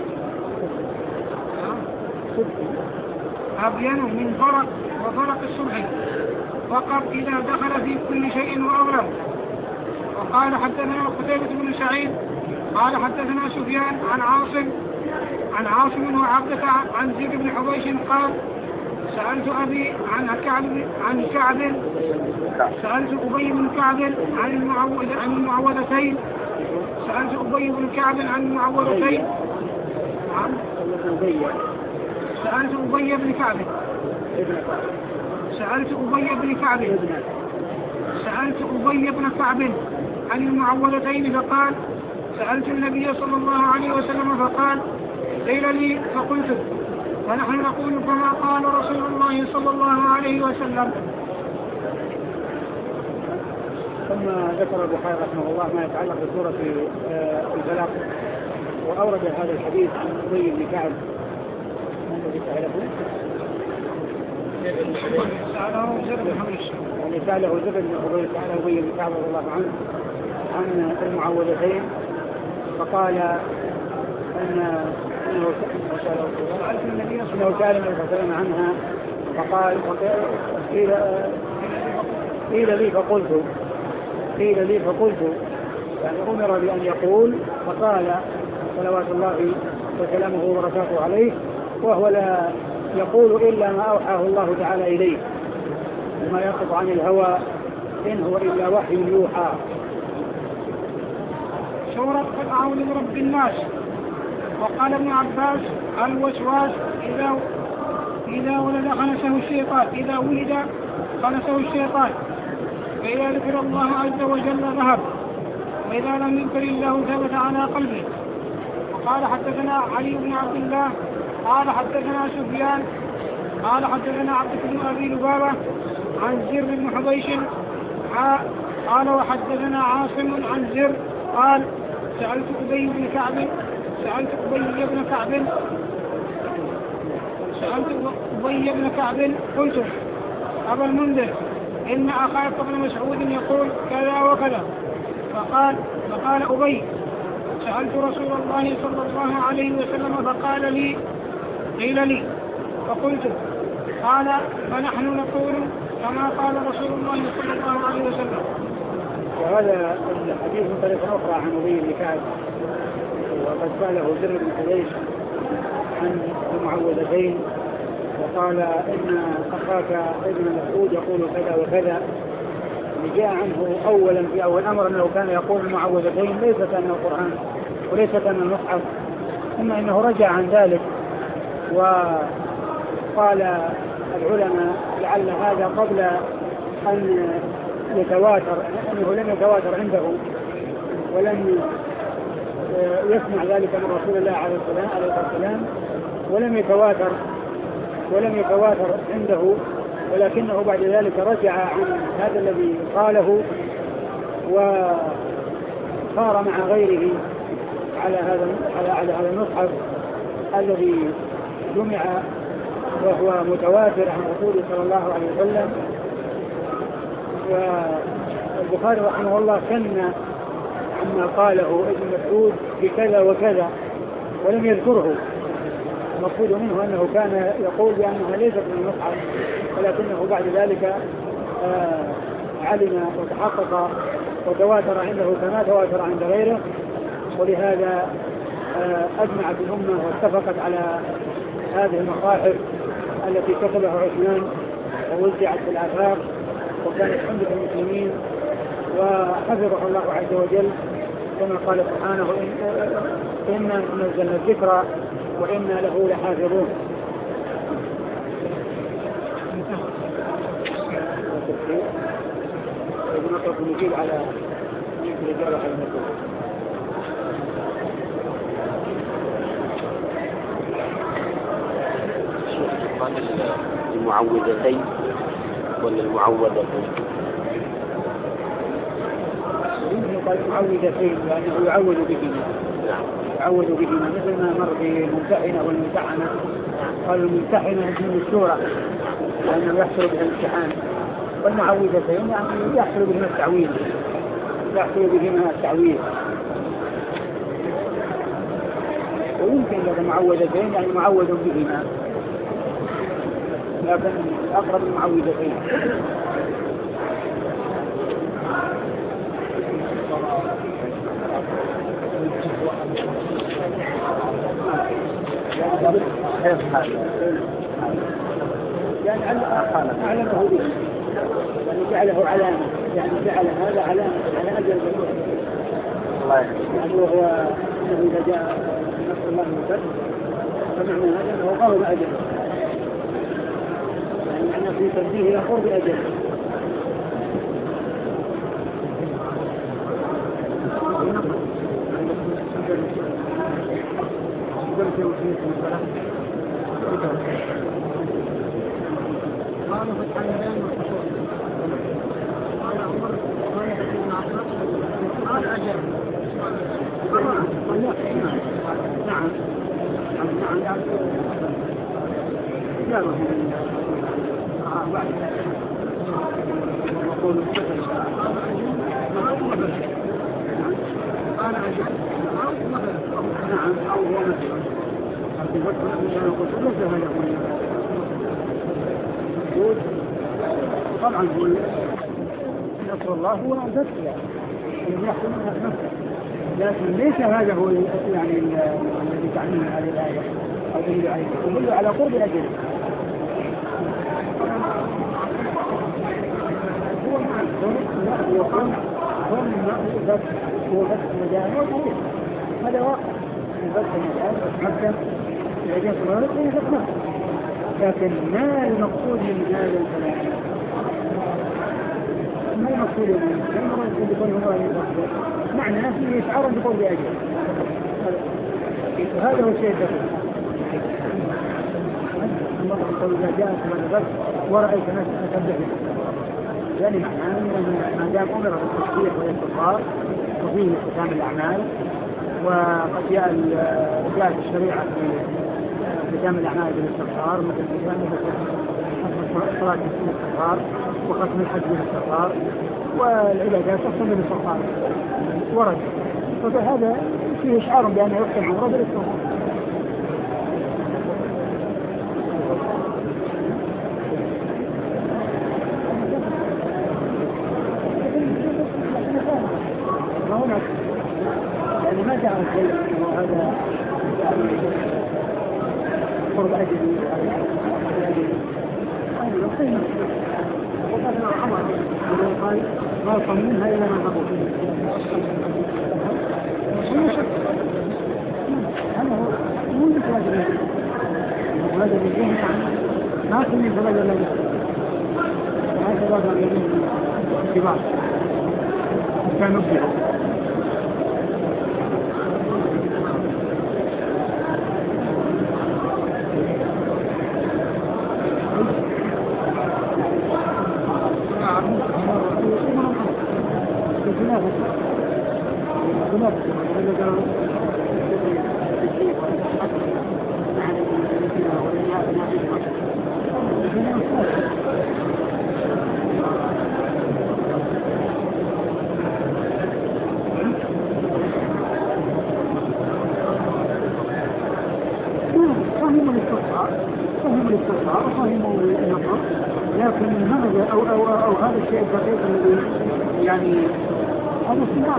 أبين من فرق وفلق الصبح. وقب إذا دخل في كل شيء وأغلب. وقال حدثنا قتيبة بن سعيد قال حدثنا سفيان عن عاصم عن عاصم وعبدة عن زيد بن حبيش قال سألت أبي عن كعب عن كعب سألت أبي بن كعب عن المعوذ عن المعوذتين سألت أبي بن كعب عن المعوذتين سألت أبي بن كعب سألت أبي بن كعب سألت أبي بن كعب عن المعوذتين فقال سألت النبي صلى الله عليه وسلم فقال قيل لي فقلت، ونحن نقول كما قال رسول الله صلى الله عليه وسلم. ثم ذكر البخاري رحمه الله ما يتعلق بسورة الفلق، وأورد هذا الحديث عن أبي بن كعب الذي سأله سأله زر بن حبيش يعني سأله زر بن حبيش سأله أبي بن كعب رضي الله عنه عن المعوذتين، فقال أن أنه سأل النبي صلى الله عليه وسلم عنها، فقال قيل قيل لي فقلت قيل لي فقلت يعني أمر بأن يقول، فقال صلوات الله وسلامه وبركاته عليه، وهو لا يقول إلا ما أوحاه الله تعالى إليه، وما ينطق عن الهوى إن هو إلا وحي يوحى. سورة فرعون برب الناس. وقال ابن عباس: الوسواس إذا إذا ولد خنسه الشيطان إذا ولد خنسه الشيطان، فإذا ذكر الله عز وجل ذهب، وإذا لم يذكر الله ثبت على قلبه. وقال حدثنا علي بن عبد الله قال حدثنا سفيان قال حدثنا عبد بن أبي لبابة عن زر بن حبيش قال وحدثنا عاصم عن زر قال: سألت أبي بن كعب سألت أبي بن كعب سألت أبي بن كعب قلت: أبا المنذر، إن أخاك ابن مسعود يقول كذا وكذا. فقال فقال أبي: سألت رسول الله صلى الله عليه وسلم فقال لي قيل لي، فقلت. قال: فنحن نقول كما قال رسول الله صلى الله عليه وسلم. وهذا الحديث من طريق أخرى عن أبي بن كعب، وقد سأله زر بن حبيش عن المعوذتين وقال: إن أخاك ابن مسعود يقول كذا وكذا. جاء عنه أولا في أول أمر أنه كان يقول المعوذتين ليست من القرآن وليست من المصحف، ثم إنه رجع عن ذلك وقال العلماء لعل هذا قبل أن يتواتر، أنه لم يتواتر عنده ولم يسمع ذلك من رسول الله عليه الصلاة والسلام، ولم يتواتر ولم يتواتر عنده، ولكنه بعد ذلك رجع عن هذا الذي قاله وصار مع غيره على هذا على هذا المصحف الذي جمع وهو متواتر عن رسول صلى الله عليه وسلم. والبخاري رحمه الله كن عما قاله ابن مسعود بكذا وكذا ولم يذكره. المقصود منه أنه كان يقول بأنها ليست من المصحف، ولكنه بعد ذلك آه علم وتحقق وتواتر عنده كما تواتر عند غيره، ولهذا آه أجمعت الأمة واتفقت على هذه المصاحف التي كتبها عثمان ووزعت في الآفاق وكانت عند المسلمين وحفظها الله عز وجل، كما قال سبحانه: إنا نزلنا الذكر وإنا له لحافظون. نطلق نجيب على الرجال على المسؤول. قال المعوذتين ولا المعوذتين؟ يمكن قال المعوذتين لأنه يعوذ بهما. نعم. يعوذ بهما مثل ما مر بالممتحنة والممتحنة. قال الممتحنة من السورة لأنه يحصل بها الامتحان، والمعوذتين يعني يحصل بهما التعويذ يحصل بهما التعويذ ويمكن لك معوذتين يعني معوذ بهما، لكن أقرب المعوذتين. يعني علمه به، يعني جعله علامة، يعني جعل هذا علامة على أجل المسلم. يعني وهو أنه إذا جاء نصر الله من الفتح فمعنى هذا أنه قرب أجله، يعني معنى في تنبيه إلى قرب أجله. طبعا هو نصر الله هو أن تسكي أن يحكم الناس نفسه لكن ليس هذا هو يعني الذي تعنيه هذه الآية أو دليل عليه، يدل على قرب أجله. هو هو هو بس هو بس مجال وطريق، هذا واقع بس مجال مكة العجاز الغرب هي فقط، لكن ما المقصود من هذا الكلام؟ ما المقصود من هذا المقصود يكون هو المقصود معناه فيه إشعار بقول بأجل، وهذا هو الشيء الدقيق. الله يقول إذا جاءت من الغد ورأيت ناس تسبح يعني معناه ما دام أمر بالتسبيح والاستغفار وفيه ختام الأعمال، وقد جاء جاءت الشريعة في ختام الأعمال بالاستغفار، مثل ختم صلاة الاستغفار وختم الحج بالاستغفار والعبادات تختم بالاستغفار ورد، فهذا فيه إشعار بأنه يختم عمره بالاستغفار. يعني ما جاء الشيء وهذا قرب أجل وقال عمر قال ما صممها إلا من قبل هذا هو مو مثل هذا وهذا الذي ما صمم فلا جل له وهذا هذا الذي اتباع كان نبدأ لكن هذا أو, أو, أو, أو هذا الشيء الدقيق الذي يعني هذا السماع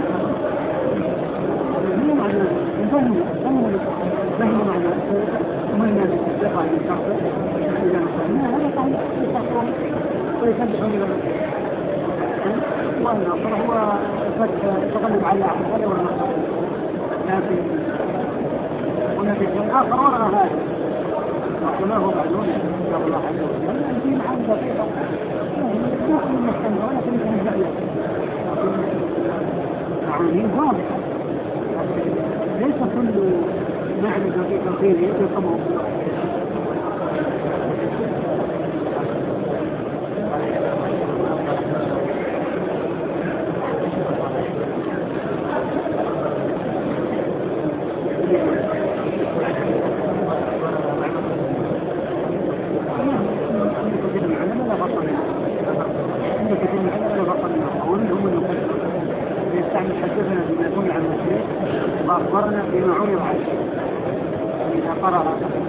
مو معنى فهم فهم فهم معنى وما الناس يقع من شخص إذا نفهمنا هذا قال يستحقون ويسبحون إلى والنصر هو تغلب على هذا والنصر، لكن هناك شيء آخر وراء هذا وما هو معلوم إن شاء الله عز وجل أن في معاني دقيقة نحن نحتمل ولكن نحن نحن معاني واضحة، ليس كل معنى دقيقة فيه يتقمه. وأخبرنا بما عرض عليه إذا قرأ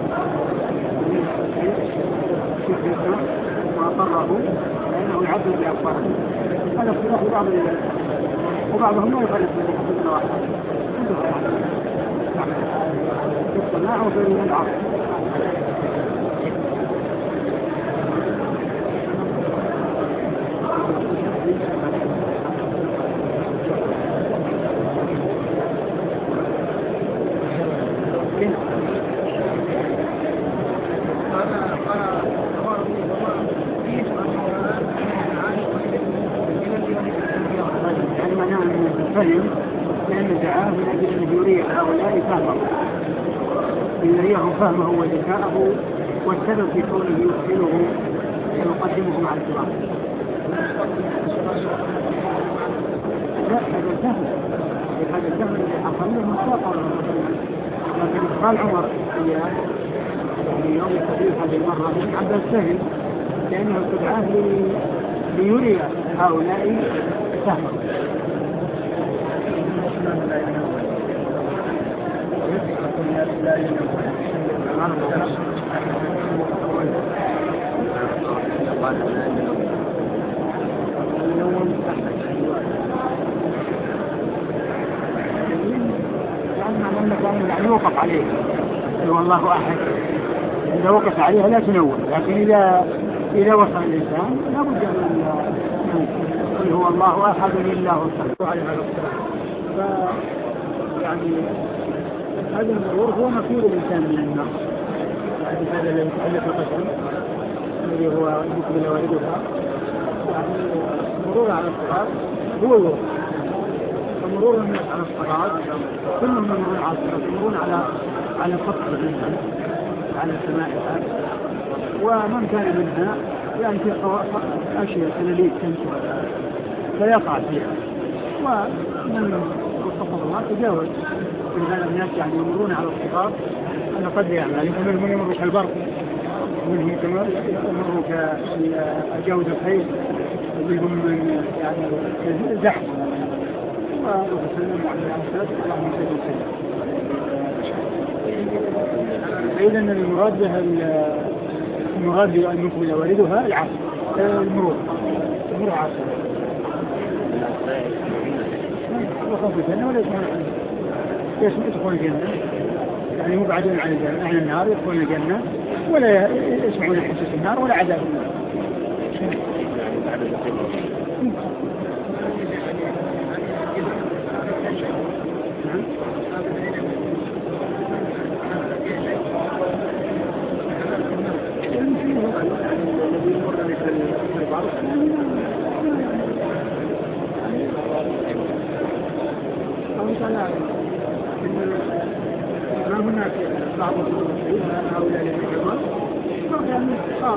شكرا وأقره فإنه يعبد بأخباره. هذا اختلاف بعض وبعضهم لا يخالف من حدثنا واحد الصناع وغير العصر. لأن دعاه من أجل أن يري هؤلاء فهمه يريهم فهمه وذكاءه والسبب في كونه يحسنه ويقدمهم على الصراط. لا هذا الفهم هذا الفهم الذي حصل له مستقر، لكن قال عمر إياه في يوم الحديث هذه المرة من عبد السهل لأنه استدعاه ليري هؤلاء فهمه. يوقف عليه هو الله أحد، إذا وقف عليها لا تنوع، لكن إذا إذا وصل الإنسان لا بد من قل هو الله أحد لله الصمد عليه الصلاة. ف يعني هذا المرور هو مكيول الإنسان من النقص، يعني هذا الذي يتعلق بالقسم الذي هو يقبل والدها، يعني المرور على الصراط هو الوقت، ومرور الناس على الصراط كلهم يمرون على الصراط، يمرون على على خط منها على سمائها، ومن كان منها يعني في أشياء سلاليك تنشر فيقع فيها، ومن وفقه الله تجاوز من هذا الناس يعني يمرون على الصراط على قدر يعني منهم يمر كالبرق، ومنهم يمر كجوز الخيل، ومنهم من يعني زحف، وسلم على الصلاة اللهم صل وسلم. فإذا المراد بها المراد بأن يقبل والدها العصر المرور المرور عصر وخوف الجنة ولا يسمون يدخلون الجنة، يعني مبعدون عن الجنة عن النار، يدخلون الجنة ولا يسمعون حسس النار ولا عذاب النار. ما هناك بعض المسلمين هؤلاء الكبار كان خاص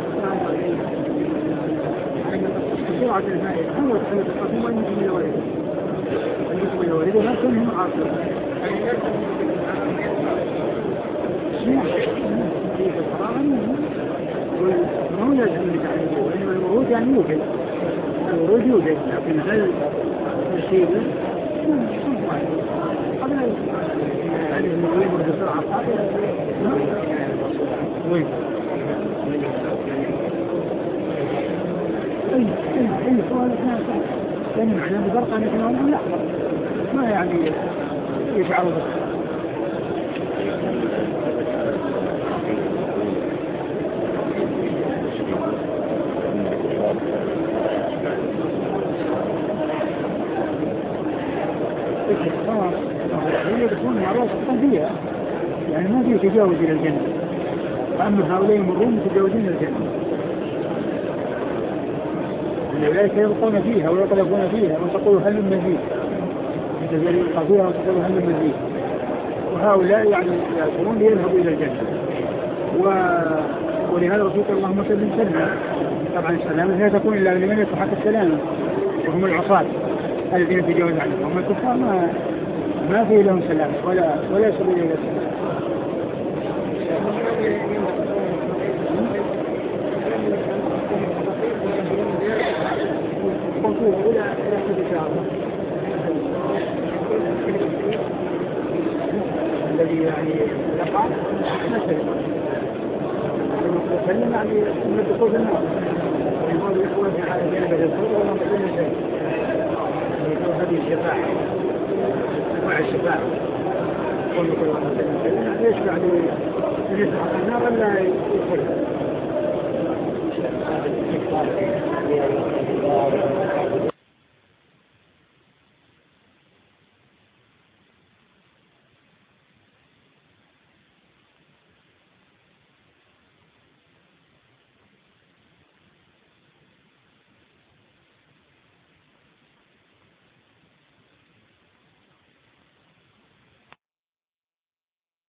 سرعة الماء هو التقدم وأن يجب إلى ولده أن يجب إلى ولده لا كلهم عاصرة وما هو لازم نتعلمه، وإنما الورود يعني يوجد الورود يوجد، لكن هل نصيبه قبل هذه الموين بسرعة وين أي أي أي سؤال ثاني يعني معناه بفرق أن يكون لا ما يعني يفعل بس هي تكون معروفة فيها يعني ما في تجاوز إلى الجنة، وأما هؤلاء يمرون متجاوزين الجنة، أولئك يبقون فيها ويطلبون فيها وتقول هل من مزيد، يبقى فيها وتقول هل من مزيد، وهؤلاء يعني يأتون ليذهبوا إلى الجنة. و... ولهذا رسول اللهم صل وسلم طبعا السلامة لا تكون إلا لمن يستحق السلامة، وهم العصاة الذين تجاوز عنهم، هم الكفار ما ما في لهم سلام ولا ولا يصلون إلى الذي يعني يقع مثلا المسلم يعني من الدخول في النار يقول يقول على جانب الرسول ولا مسلم شيء يقول هذه الشفاعة مع الشفاعة يقول كل واحد مسلم يشفع له من يسحق النار ولا يدخل